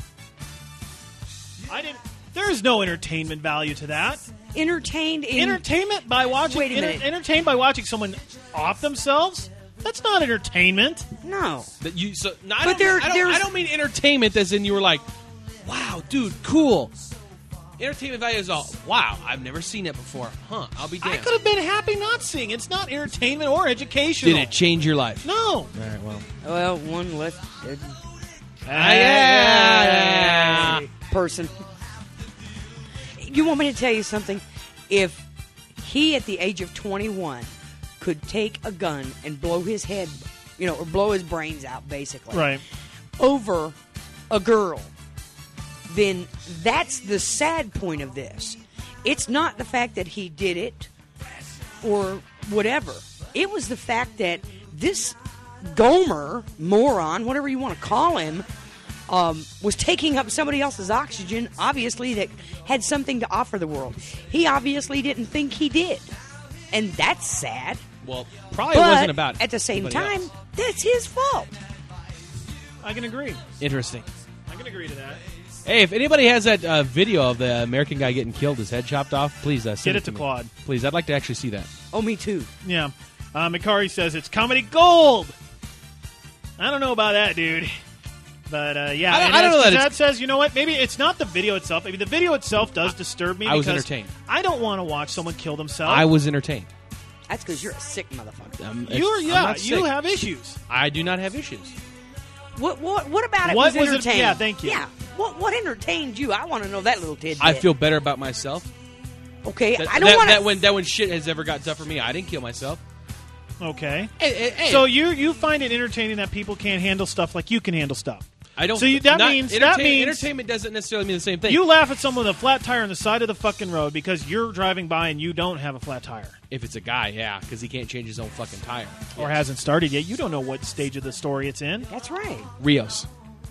I didn't. There is no entertainment value to that. Entertained in... Entertainment by watching. Wait a minute. Entertained by watching someone off themselves. That's not entertainment. No. That you so no, I But don't, there's- I don't mean entertainment as in you were like, wow, dude, cool. Entertainment value is all, wow, I've never seen it before. Huh, I'll be I damned. could have been happy not seeing. It's not entertainment or educational. Did it change your life? No. All right, well. Well, one less Yeah. person. You want me to tell you something? If he, at the age of 21, could take a gun and blow his head, or blow his brains out, basically, Right. over a girl, then that's the sad point of this. It's not the fact that he did it or whatever. It was the fact that this Gomer, moron, whatever you want to call him, was taking up somebody else's oxygen, obviously, that had something to offer the world. He obviously didn't think he did. And that's sad. Well, probably But wasn't about at the same anybody time, else. that's his fault. I can agree. Interesting. I can agree to that. Hey, if anybody has that video of the American guy getting killed, his head chopped off, please send Get it to to me. Claude. Please, I'd like to actually see that. Oh, me too. Yeah. Mikari says it's comedy gold. I don't know about that, dude. But, yeah. I don't know that Dad says, you know what? Maybe it's not the video itself. Maybe the video itself does disturb me. I was because entertained. I don't want to watch someone kill themselves. I was entertained. That's because you're a sick motherfucker. I'm not You sick. have issues. I do not have issues. What about it What was was it- entertaining? yeah, thank you. Yeah. What entertained you? I want to know that little tidbit. I feel better about myself. okay. That, I don't want that when shit has ever got tough for me, I didn't kill myself. Okay. Hey. So you find it entertaining that people can't handle stuff like you can handle stuff. I don't. So that means entertainment doesn't necessarily mean the same thing. you laugh at someone with a flat tire on the side of the fucking road because you're driving by and you don't have a flat tire if it's a guy, yeah, because he can't change his own fucking tire. or hasn't started yet. You don't know what stage of the story it's in. That's right. Rios.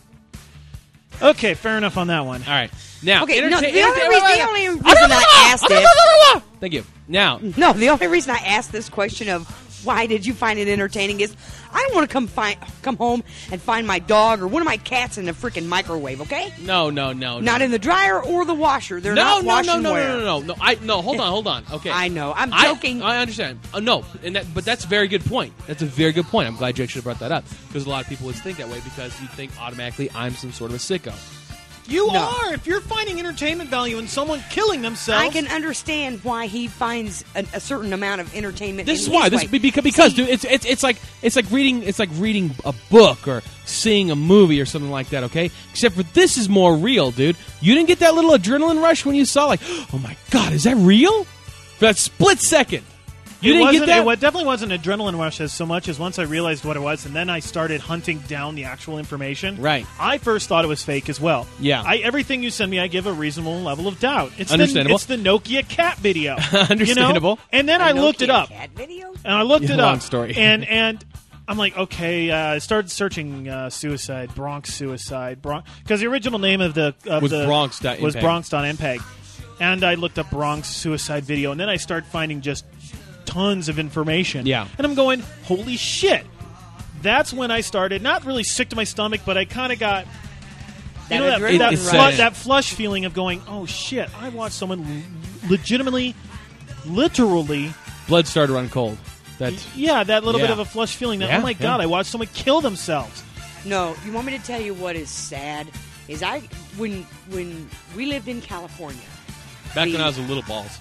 Okay, fair enough on that one. All right. Now, Okay, no, the only entertain- reason I asked this. Thank you. Now, No, the only reason I asked this question of why did you find it entertaining is I don't want to come home and find my dog or one of my cats in the freaking microwave. Okay, no. not in the dryer or the washer. They're not washing where. No. Hold on. Okay. I know. I'm joking. I understand. No, but that's a very good point. That's a very good point. I'm glad you actually brought that up because a lot of people would think that way because you think automatically I'm some sort of a sicko. You No. are. If you're finding entertainment value in someone killing themselves, I can understand why he finds a certain amount of entertainment. This is in why. his This way. because See, dude, it's like reading a book or seeing a movie or something like that. Okay, except for this is more real, dude. You didn't get that little adrenaline rush when you saw like, oh my god, is that real? For that split second, you didn't get that. It definitely wasn't adrenaline rush as so much as once I realized what it was, and then I started hunting down the actual information. Right. I first thought it was fake as well. Yeah. Everything you send me, I give a reasonable level of doubt. It's Understandable. It's the Nokia cat video. Understandable. You know? And then a I looked Nokia it up. Cat video? And I looked Yeah, it up. long story. And I'm like, okay. I started searching suicide, Bronx suicide, because the original name of the Was Bronx.MPEG. was Bronx.MPEG, and I looked up Bronx suicide video, and then I started finding just tons of information. Yeah. And I'm going, holy shit. That's when I started, not really sick to my stomach, but I kind of got That that, adrenaline that, It's flush, sad. that flush feeling of going, oh shit, I watched someone legitimately, literally, Blood started to run cold. That's yeah, that little bit Yeah. of a flush feeling that, Yeah, oh my yeah. god, I watched someone kill themselves. No, you want me to tell you what is sad? Is when we lived in California, back when I was a little balls.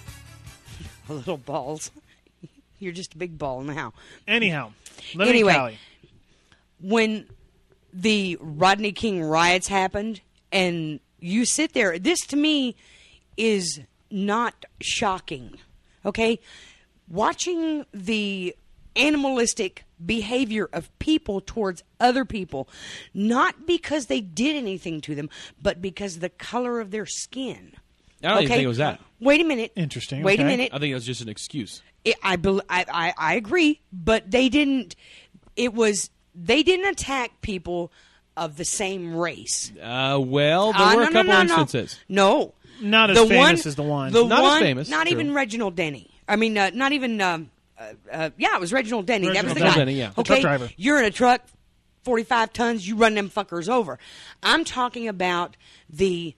little balls. You're just a big ball now. Anyhow, living Anyway. in Cali. When the Rodney King riots happened, and you sit there, this to me is not shocking. Okay, watching the animalistic behavior of people towards other people, not because they did anything to them, but because of the color of their skin. I don't even think it was that. Wait a minute. Interesting, Wait okay. a minute. I think it was just an excuse. I agree, but they didn't. They didn't attack people of the same race. Well, there were a couple instances. No, Not as famous as the one. Not as famous, Not true. even Reginald Denny. I mean, not even. Yeah, it was Reginald Denny. That was the Reginald guy. Denny, yeah. The Okay, truck driver. you're in a truck, 45 tons. You run them fuckers over. I'm talking about the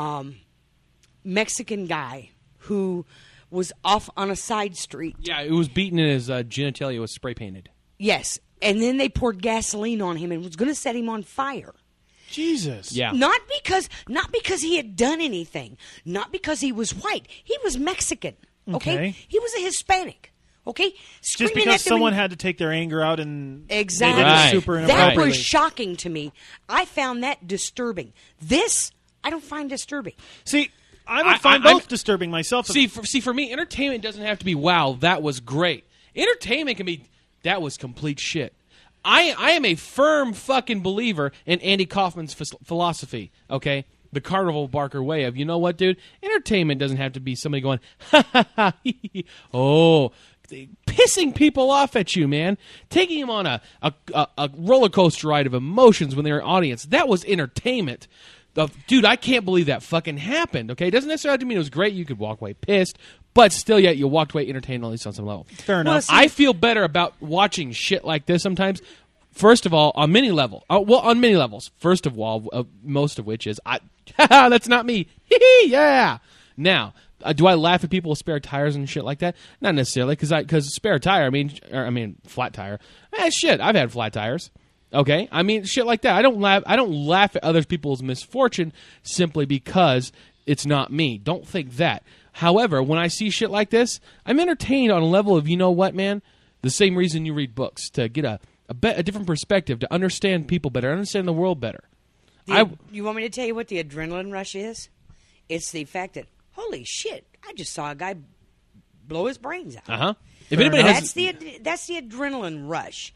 Mexican guy who was off on a side street. Yeah, it was beaten and his genitalia was spray painted. Yes, and then they poured gasoline on him and was going to set him on fire. Jesus. Yeah. Not because he had done anything. Not because he was white. He was Mexican. Okay, Okay. he was a Hispanic. Okay, Just Screaming because at them someone and- had to take their anger out and Exactly. they did it Right. super that inappropriately. was shocking to me. I found that disturbing. This I don't find disturbing. See, I would I- find I'm- both disturbing myself. See, for me, entertainment doesn't have to be wow. That was great. Entertainment can be that was complete shit. I am a firm fucking believer in Andy Kaufman's philosophy. Okay, the Carnival Barker way of, you know what, dude? Entertainment doesn't have to be somebody going ha ha ha hee, hee. Oh, pissing people off at you, man. Taking them on a roller coaster ride of emotions when they're an audience. That was entertainment. Dude, I can't believe that fucking happened. Okay, it doesn't necessarily have to mean it was great. You could walk away pissed, but still, yet you walked away entertained at least on some level. Fair enough. see- I feel better about watching shit like this sometimes. First of all, on many levels. On many levels. First of all, most of which is that's not me. Yeah. Now, do I laugh at people with spare tires and shit like that? Not necessarily, because spare tire. I mean flat tire. Shit, I've had flat tires. Okay, I mean shit like that. I don't laugh at other people's misfortune simply because it's not me. Don't think that. However, when I see shit like this, I'm entertained on a level of, you know what, man? The same reason you read books, to get a different perspective, to understand people better, understand the world better. You want me to tell you what the adrenaline rush is? It's the fact that, holy shit, I just saw a guy blow his brains out. If anybody has, That's the adrenaline rush.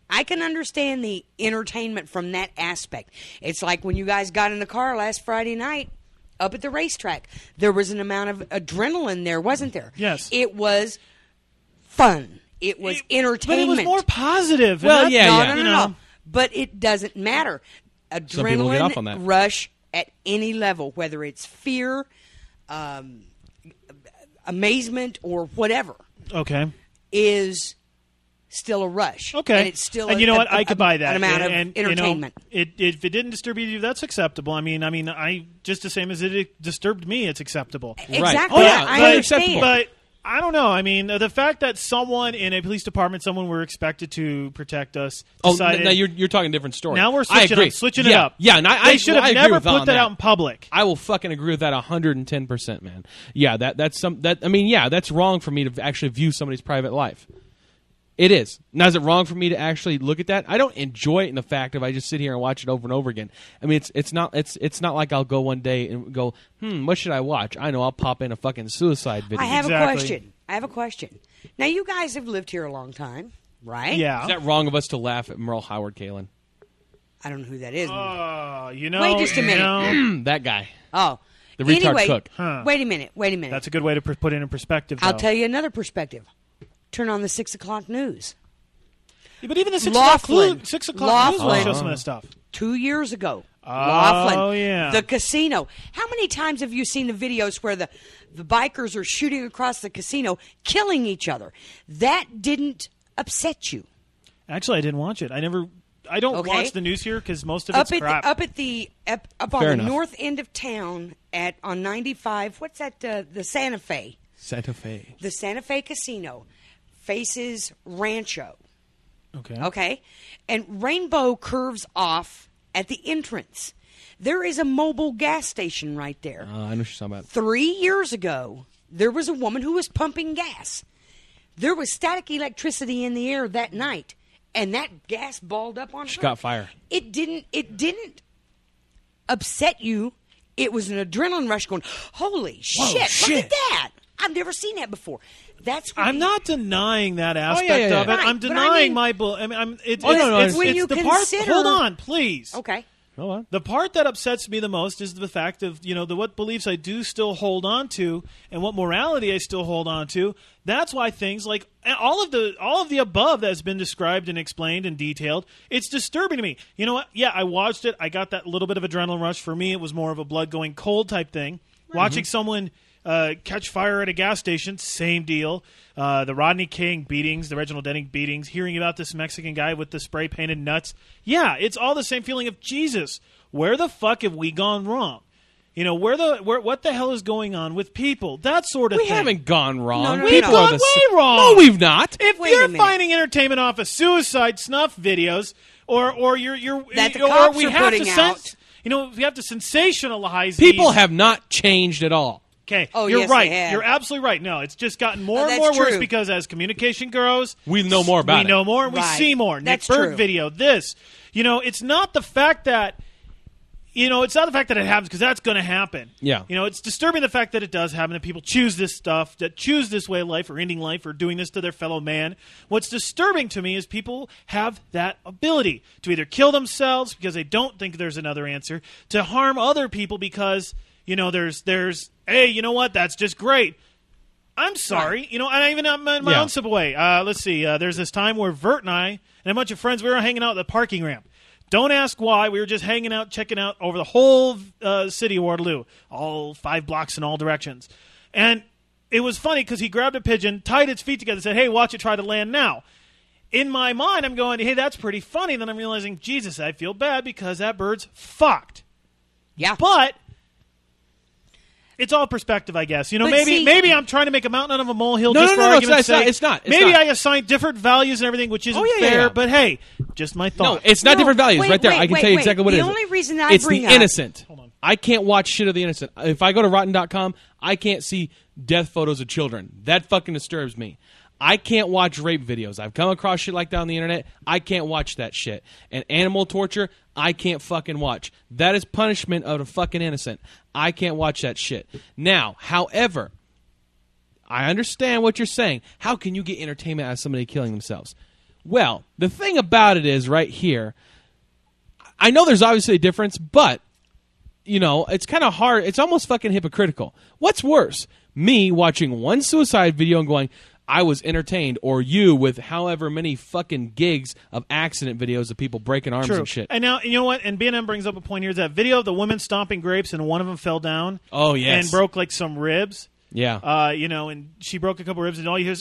I can understand the entertainment from that aspect. It's like when you guys got in the car last Friday night up at the racetrack. There was an amount of adrenaline there, wasn't there? Yes. It was fun. It was entertainment. But it was more positive. Well, and yeah, No. But it doesn't matter. people get off on that. Adrenaline rush at any level, whether it's fear, amazement, or whatever, Okay. is still a rush. Okay. And it's still and you know what? I could buy that. an amount of and, entertainment. You know, if it didn't disturb you, that's acceptable. I mean, I just the same as it disturbed me, it's acceptable. Exactly. Oh, yeah. I But- understand. But I don't know. I mean, the fact that someone in a police department, someone we're expected to protect us, decided. no, you're talking a different story. Now we're I switching agree. it up. Yeah, and I they should have I agree never with put on that out in public. I will fucking agree with that 110%, man. Yeah, that's wrong for me to actually view somebody's private life. It is. Now, is it wrong for me to actually look at that? I don't enjoy it in the fact of I just sit here and watch it over and over again. I mean, it's not like I'll go one day and go, what should I watch? I know I'll pop in a fucking suicide video. I have Exactly. a question. Now, you guys have lived here a long time, right? Yeah. Is that wrong of us to laugh at Merle Howard Kalen? I don't know who that is. You know. Wait just a minute. That guy. Oh. The retard anyway, cook. Huh. Wait a minute. That's a good way to put it in perspective. I'll though. tell you another perspective. Turn on the 6 o'clock news. Yeah, but even the 6 Laughlin. o'clock, 6 o'clock news will Laughlin. show some of that stuff. 2 years ago. Oh, Laughlin. yeah. The casino. How many times have you seen the videos where the bikers are shooting across the casino, killing each other? That didn't upset you. Actually, I didn't watch it. I don't Okay. watch the news here because most of it's crap. Up on Fair the enough. north end of town on 95. What's that? The Santa Fe. Santa Fe. The Santa Fe Casino faces Rancho. Okay. Okay? And Rainbow curves off at the entrance. There is a mobile gas station right there. I know what you're talking about. 3 years ago, there was a woman who was pumping gas. There was static electricity in the air that night, and that gas balled up on She her. caught fire. It didn't upset you. It was an adrenaline rush going, holy shit, shit. look at that. I've never seen that before. That's what I'm not denying that aspect yeah. of it. Right, I'm but I denying mean- my. It's when you the consider- part. Hold on, please. Okay. Hold on. The part that upsets me the most is the fact of what beliefs I do still hold on to and what morality I still hold on to. That's why things like all of the above that has been described and explained and detailed, it's disturbing to me. You know what? Yeah, I watched it. I got that little bit of adrenaline rush. For me, it was more of a blood going cold type thing. Watching someone catch fire at a gas station, same deal. The Rodney King beatings, the Reginald Denning beatings, hearing about this Mexican guy with the spray painted nuts. Yeah, it's all the same feeling of Jesus. Where the fuck have we gone wrong? What the hell is going on with people? That sort of We thing. haven't gone wrong. No, no, We've People gone are the way wrong. No, we've not. If Wait a you're minute. finding entertainment off of suicide snuff videos, or you're That the or cops we are have putting to out. we have to sensationalize People these. have not changed at all. Okay, Oh, you're yes, right. they have. You're absolutely right. No, it's just gotten more and that's more worse true. because as communication grows, We know more about we it. know more and we Right. see more. That's Nick Berg true. video, this. It's not the fact that it's not the fact that it happens because that's going to happen. Yeah. It's disturbing the fact that it does happen, that people choose this stuff, that choose this way of life or ending life or doing this to their fellow man. What's disturbing to me is people have that ability to either kill themselves because they don't think there's another answer, to harm other people because, there's hey, you know what? That's just great. I'm sorry. And I even have my Yeah. own simple way. Let's see. There's this time where Vert and I and a bunch of friends, we were hanging out at the parking ramp. Don't ask why. We were just hanging out, checking out over the whole city of Waterloo, all 5 blocks in all directions. And it was funny because he grabbed a pigeon, tied its feet together, and said, hey, watch it try to land now. In my mind, I'm going, hey, that's pretty funny. Then I'm realizing, Jesus, I feel bad because that bird's fucked. Yeah. But it's all perspective, I guess. But Maybe see- I'm trying to make a mountain out of a molehill No, just no, for no, no, it's argument's not, sake. it's not, it's Maybe not. I assign different values and everything, which isn't Oh, yeah, fair. yeah. But hey, just my thought. No, it's not No, different values. wait, right there, wait, I can wait, tell you wait. exactly what The it is. only reason I it's bring the up- innocent. Hold on. I can't watch shit of the innocent. If I go to Rotten.com, I can't see death photos of children. That fucking disturbs me. I can't watch rape videos. I've come across shit like that on the internet. I can't watch that shit. And animal torture, I can't fucking watch. That is punishment of the fucking innocent. I can't watch that shit. Now, however, I understand what you're saying. How can you get entertainment out of somebody killing themselves? Well, the thing about it is right here, I know there's obviously a difference, but, you know, it's kind of hard. It's almost fucking hypocritical. What's worse? Me watching one suicide video and going, I was entertained, or you with however many fucking gigs of accident videos of people breaking arms True. and shit. And now, you know what? And B&M brings up a point here. That video of the women stomping grapes and one of them fell down. Oh, yes. And broke like some ribs. Yeah. You know, and she broke a couple ribs, and all you hear is,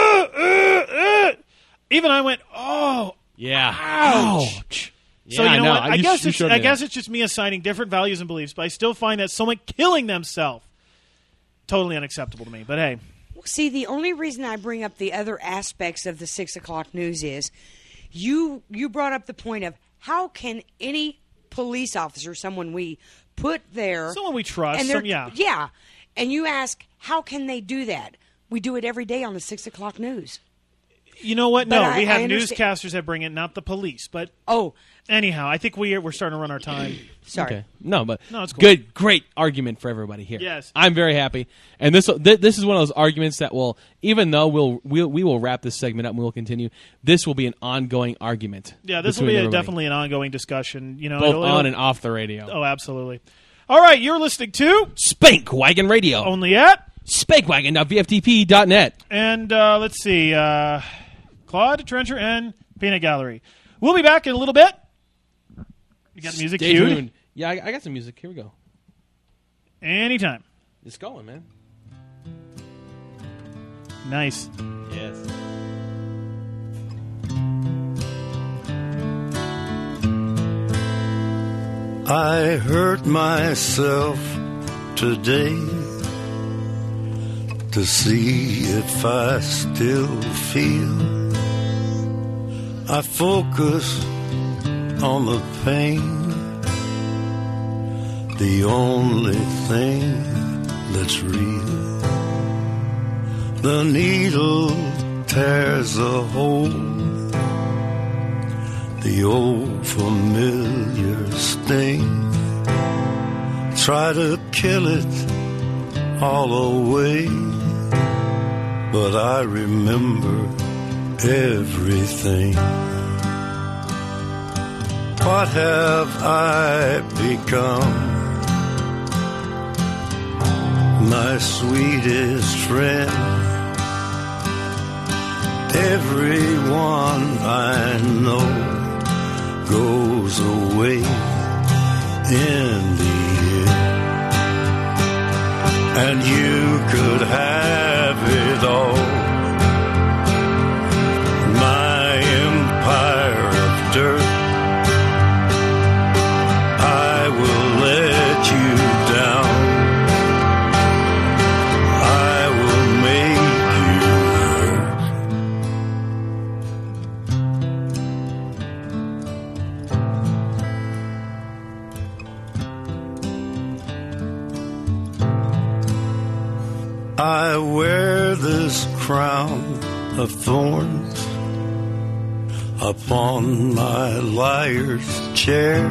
Even I went, oh, yeah. ouch. So Yeah, you know no, what? I guess you showed me I guess that. it's just me assigning different values and beliefs, but I still find that someone killing themselves totally unacceptable to me. But hey, See, the only reason I bring up the other aspects of the 6 o'clock news is you brought up the point of how can any police officer, someone we put there, someone we trust, and they're- yeah. and you ask how can they do that? We do it every day on the 6 o'clock news. You know what? But No, I we have understand- newscasters that bring it, not the police. But Oh, anyhow, I think we're starting to run our time. sorry. Okay. No, but No, it's cool. good, great argument for everybody here. Yes. I'm very happy, and this is one of those arguments that will, even though we will wrap this segment up and we'll continue, this will be an ongoing argument. Yeah, this will between be everybody, definitely an ongoing discussion. You know, both it'll- on and off the radio. Oh, absolutely. All right, you're listening to Spank Wagon Radio. Only at, Spankwagon.vftp.net. and let's see, Claude Trencher and Peanut Gallery. We'll be back in a little bit. You got the music Stay cued? tuned. Yeah, I got some music. Here we go. Anytime. It's going, man. Nice. Yes. I hurt myself today to see if I still feel. I focus on the pain, the only thing that's real. The needle tears a hole, the old familiar sting. Try to kill it all away, but I remember everything. What have I become? My sweetest friend. Everyone I know goes away in the end, and you could have it all. My empire of dirt, I will let you down. I will make you hurt. I wear this crown of thorns upon my liar's chair,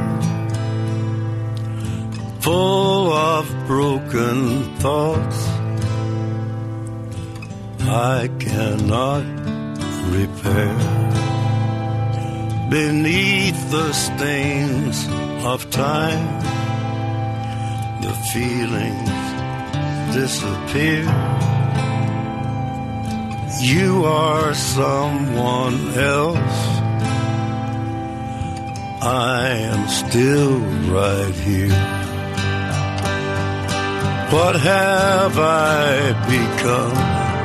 full of broken thoughts I cannot repair. Beneath the stains of time, the feelings disappear. You are someone else. I am still right here. What have I become?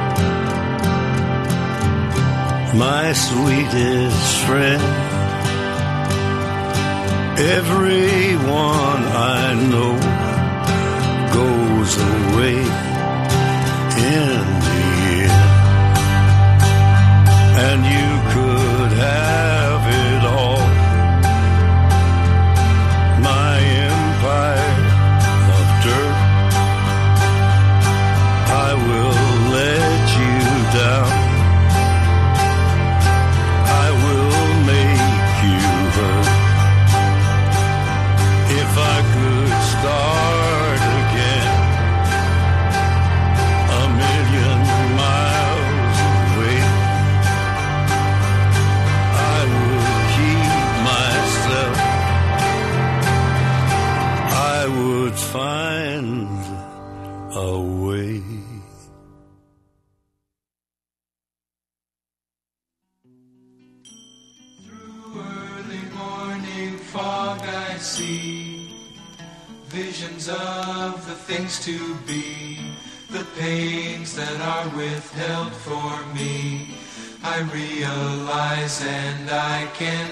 My sweetest friend. Everyone I know goes away in the end, and you could have it all. My empire of dirt, I will let you down. I will make you hurt. If I could start again, 1,000,000 see visions of the things to be, the pains that are withheld for me. I realize and I can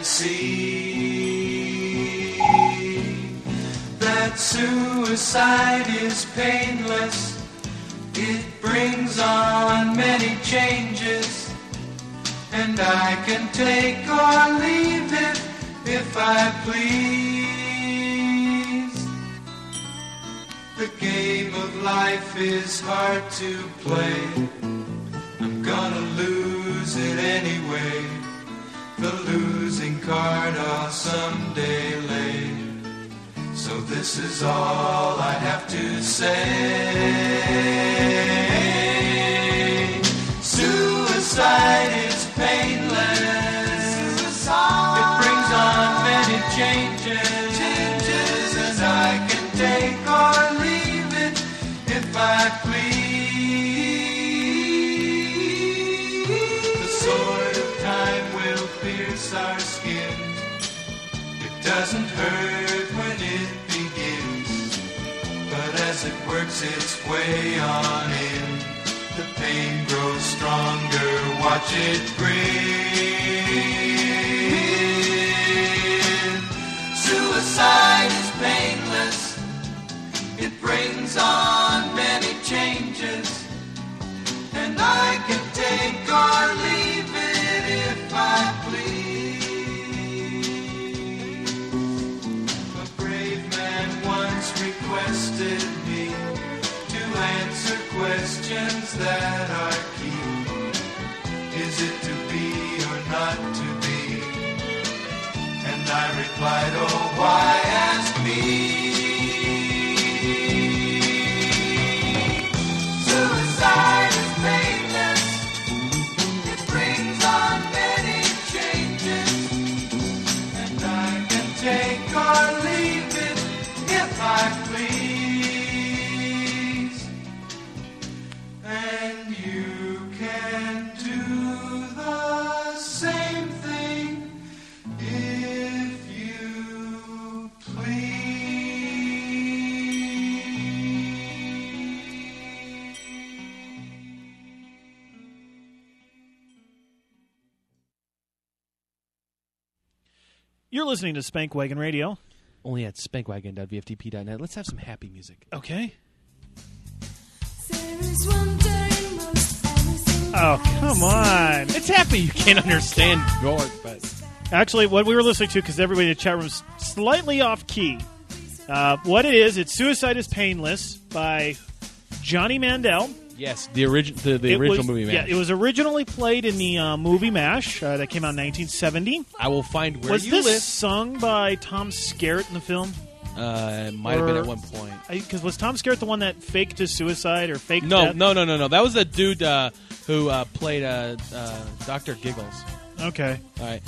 see that suicide is painless. It brings on many changes, and I can take or leave it if I please. The game of life is hard to play. I'm gonna lose it anyway. The losing card I'll someday lay. So this is all I have to say. Suicide is painless. It brings on many changes, and I can take or leave it if I please. The sword of time will pierce our skin. It doesn't hurt when it begins, but as it works its way on in, the pain grows stronger, watch it grin. Suicide is painless. It brings on many changes, and I can take or leave it if I please. A brave man once requested me to answer questions that are key. Is it to be or not to be? And I replied, oh, why ask me? Suicide is painless. It brings on many changes, and I can take or leave it if I please. And you can do the same thing if you You're listening to Spank Wagon Radio. Only at spankwagon.vftp.net. Let's have some happy music. Okay. Oh, come on. It's happy. You can't understand York, but Actually, what we were listening to, because everybody in the chat room is slightly off key. What it is, it's Suicide is Painless by Johnny Mandel. yes, the original movie. Yeah, MASH. it was originally played in the movie MASH that came out in 1970. I will find where Was you this live. sung by Tom Skerritt in the film? It might have been at one point. Because was Tom Skerritt the one that faked his suicide or faked No, death? no. That was the dude who played Dr. Giggles. Okay. All right.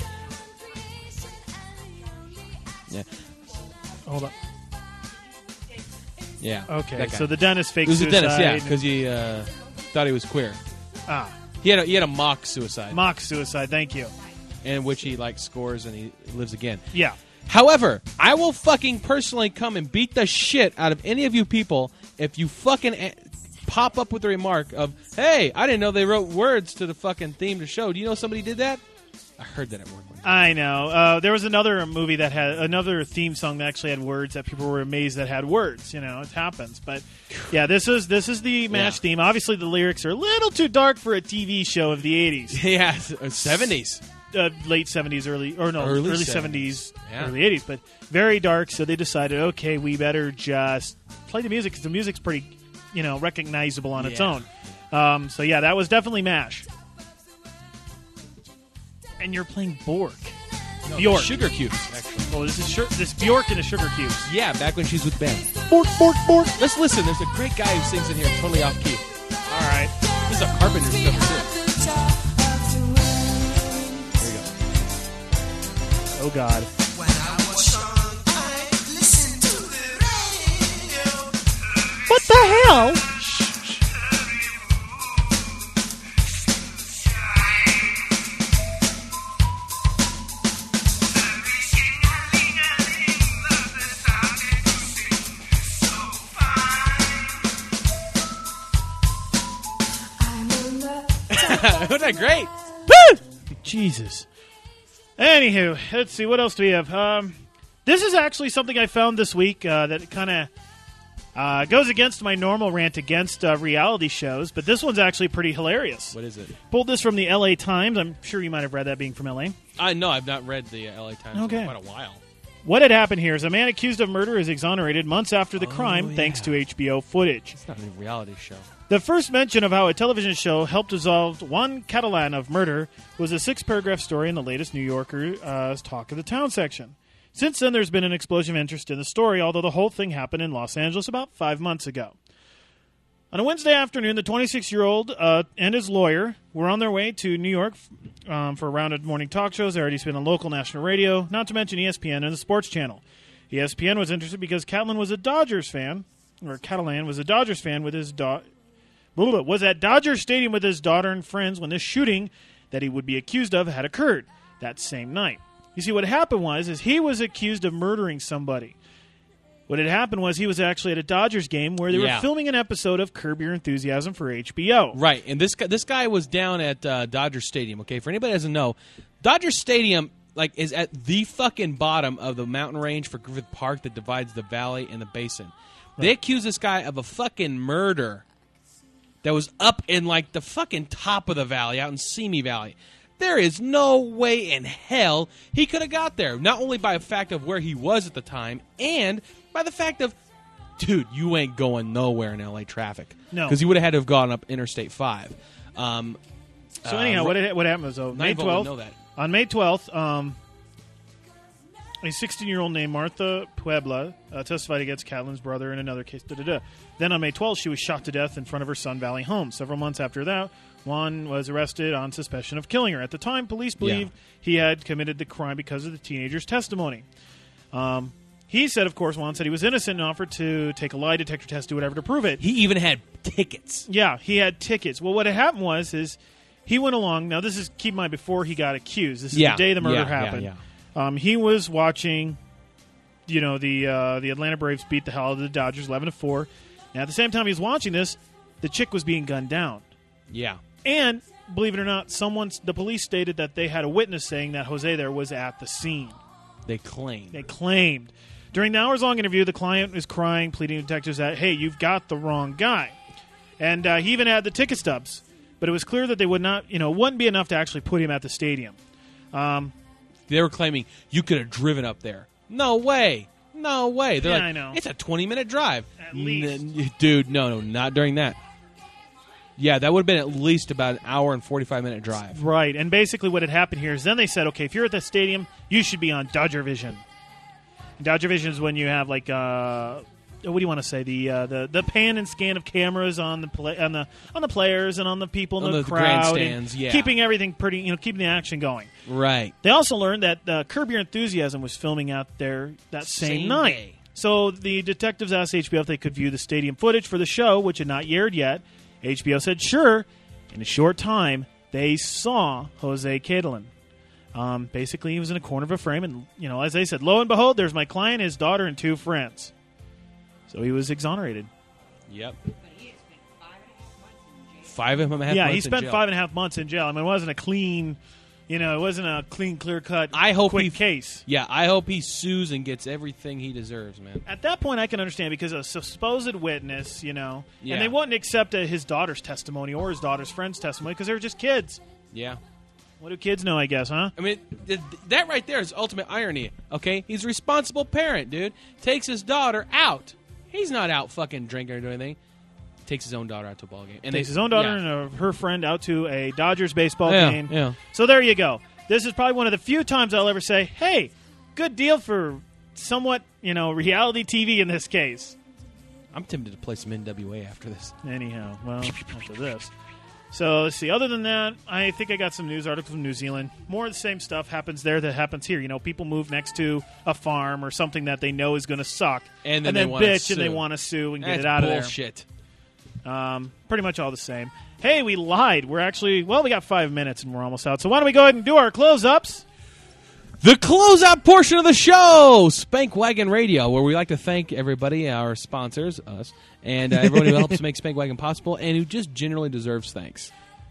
Yeah. Hold on. Yeah. Okay, that guy. so the dentist faked It was a suicide. dentist, yeah, because he thought he was queer. He had a mock suicide, Mock suicide, thank you. in which he scores and he lives again. Yeah. However, I will fucking personally come and beat the shit out of any of you people if you fucking pop up with the remark of, "Hey, I didn't know they wrote words to the fucking theme to the show. Do you know somebody did that?" I heard that at work. I know. There was another movie that had another theme song that actually had words that people were amazed that had words. You know, it happens. But yeah, this is the MASH theme. Obviously, the lyrics are a little too dark for a TV show of the 80s. Yeah, 70s. Late 70s, early 70s, Yeah. early 80s, but very dark. So they decided, okay, we better just play the music because the music's pretty, recognizable on its own. So yeah, that was definitely MASH. And you're playing Bork. No, Bjork. Sugar Cubes, actually. Oh, this Bjork and the Sugar Cubes. Yeah, back when she's with Ben. Bork, Bork, Bork. Let's listen. There's a great guy who sings in here totally off key. All right. This is a Carpenter stuff, too. Here we go. Oh God. What the hell? Wasn't that great? Jesus. Anywho, let's see. What else do we have? This is actually something I found this week that kind of goes against my normal rant against reality shows, but this one's actually pretty hilarious. What is it? Pulled this from the L.A. Times. I'm sure you might have read that, being from L.A. No, I've not read the LA Times Okay. in quite a while. What had happened here is a man accused of murder is exonerated months after the crime thanks to HBO footage. It's not a reality show. The first mention of how a television show helped absolve Juan Catalan of murder was a 6-paragraph story in the latest New Yorker's Talk of the Town section. Since then, there's been an explosion of interest in the story, although the whole thing happened in Los Angeles about 5 months ago. On a Wednesday afternoon, the 26-year-old and his lawyer were on their way to New York for a round of morning talk shows. They already been on local national radio, not to mention ESPN and the Sports Channel. ESPN was interested because Catalan was a Dodgers fan with his was at Dodger Stadium with his daughter and friends when this shooting that he would be accused of had occurred that same night. You see, what happened was he was accused of murdering somebody. What had happened was he was actually at a Dodgers game where they were filming an episode of Curb Your Enthusiasm for HBO. Right, and this guy was down at Dodger Stadium. Okay, for anybody that doesn't know, Dodger Stadium is at the fucking bottom of the mountain range for Griffith Park that divides the valley and the basin. Right. They accused this guy of a fucking murder that was up in the fucking top of the valley, out in Simi Valley. There is no way in hell he could have got there. Not only by the fact of where he was at the time, and by the fact of, dude, you ain't going nowhere in L.A. traffic. No. Because he would have had to have gone up Interstate 5. So anyhow, what happened was, May 12th, know that. on May 12th, a 16-year-old named Martha Puebla testified against Catalan's brother in another case. Then on May 12th, she was shot to death in front of her Sun Valley home. Several months after that, Juan was arrested on suspicion of killing her. At the time, police believed he had committed the crime because of the teenager's testimony. He said, of course, Juan said he was innocent and offered to take a lie detector test, do whatever to prove it. He even had tickets. Yeah, he had tickets. Well, what had happened was he went along. Now, this is, keep in mind, before he got accused. This is the day the murder happened. He was watching, the Atlanta Braves beat the hell out of the Dodgers 11-4. Now, at the same time he was watching this, the chick was being gunned down. Yeah. And, believe it or not, the police stated that they had a witness saying that Jose there was at the scene. They claimed. During the hours-long interview, the client was crying, pleading to detectives that, hey, you've got the wrong guy. And he even had the ticket stubs. But it was clear that they would not, wouldn't be enough to actually put him at the stadium. They were claiming you could have driven up there. No way. They're I know. It's a 20-minute drive. At least. Dude, no, not during that. Yeah, that would have been at least about an hour and 45-minute drive. Right, and basically what had happened here is then they said, okay, if you're at the stadium, you should be on Dodger Vision. And Dodger Vision is when you have what do you want to say? The pan and scan of cameras on the on the players and on the people in the crowd, grandstands, keeping everything pretty, keeping the action going. Right. They also learned that Curb Your Enthusiasm was filming out there that same night. Day. So the detectives asked HBO if they could view the stadium footage for the show, which had not aired yet. HBO said sure. In a short time, they saw Jose Catalan. Basically, he was in a corner of a frame, and as they said, lo and behold, there's my client, his daughter, and 2 friends. So he was exonerated. Yep. 5.5 months in jail. 5.5 months. Yeah, he spent in jail. 5.5 months in jail. I mean, it wasn't a clean, clear-cut, quick case. Yeah, I hope he sues and gets everything he deserves, man. At that point, I can understand because a supposed witness, Yeah. and they wouldn't accept his daughter's testimony or his daughter's friend's testimony because they were just kids. Yeah. What do kids know, I guess, huh? I mean, that right there is ultimate irony, okay? He's a responsible parent, dude. Takes his daughter out. He's not out fucking drinking or doing anything. Takes his own daughter out to a ball game. Takes his own daughter and her friend out to a Dodgers baseball game. Yeah. So there you go. This is probably one of the few times I'll ever say, hey, good deal for somewhat, reality TV in this case. I'm tempted to play some NWA after this. Anyhow, well, after this. So let's see. Other than that, I think I got some news articles from New Zealand. More of the same stuff happens there that happens here. People move next to a farm or something that they know is going to suck, And then they wanna bitch sue. and they want to sue and get That's it out bullshit. of there. Pretty much all the same. Hey, we lied. We're actually we got 5 minutes and we're almost out. So why don't we go ahead and do our close-ups? The closeout portion of the show, Spank Wagon Radio, where we like to thank everybody, our sponsors, us, and everyone who helps make Spank Wagon possible and who just generally deserves thanks.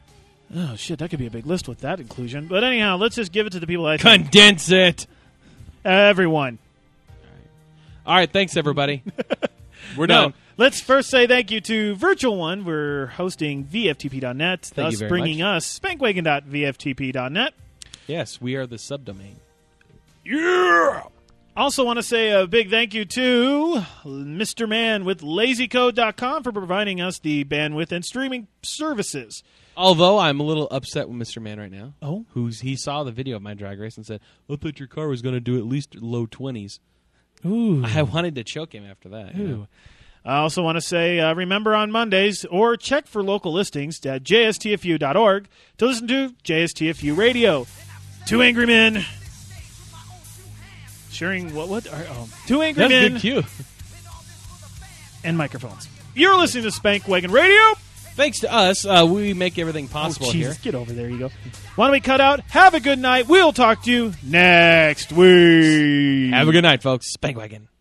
Oh, shit, that could be a big list with that inclusion. But anyhow, let's just give it to the people that Condense it. Everyone. All right, thanks, everybody. We're No, done. let's first say thank you to Virtual One. We're hosting VFTP.net, Thank you thus very bringing much. us spankwagon.vftp.net. Yes, we are the subdomain. Yeah! Also want to say a big thank you to Mr. Man with LazyCode.com for providing us the bandwidth and streaming services. Although I'm a little upset with Mr. Man right now. Oh? He saw the video of my drag race and said, I thought your car was going to do at least low 20s. Ooh. I wanted to choke him after that. you know. Ooh. I also want to say, remember on Mondays, or check for local listings at jstfu.org to listen to JSTFU Radio. Two Angry Men. Sharing Two Angry That's a Men good cue. and microphones. You're listening to Spankwagon Radio. Thanks to us, we make everything possible Oh, Jesus, here. get over there. You go. Why don't we cut out? Have a good night. We'll talk to you next week. Have a good night, folks. Spankwagon.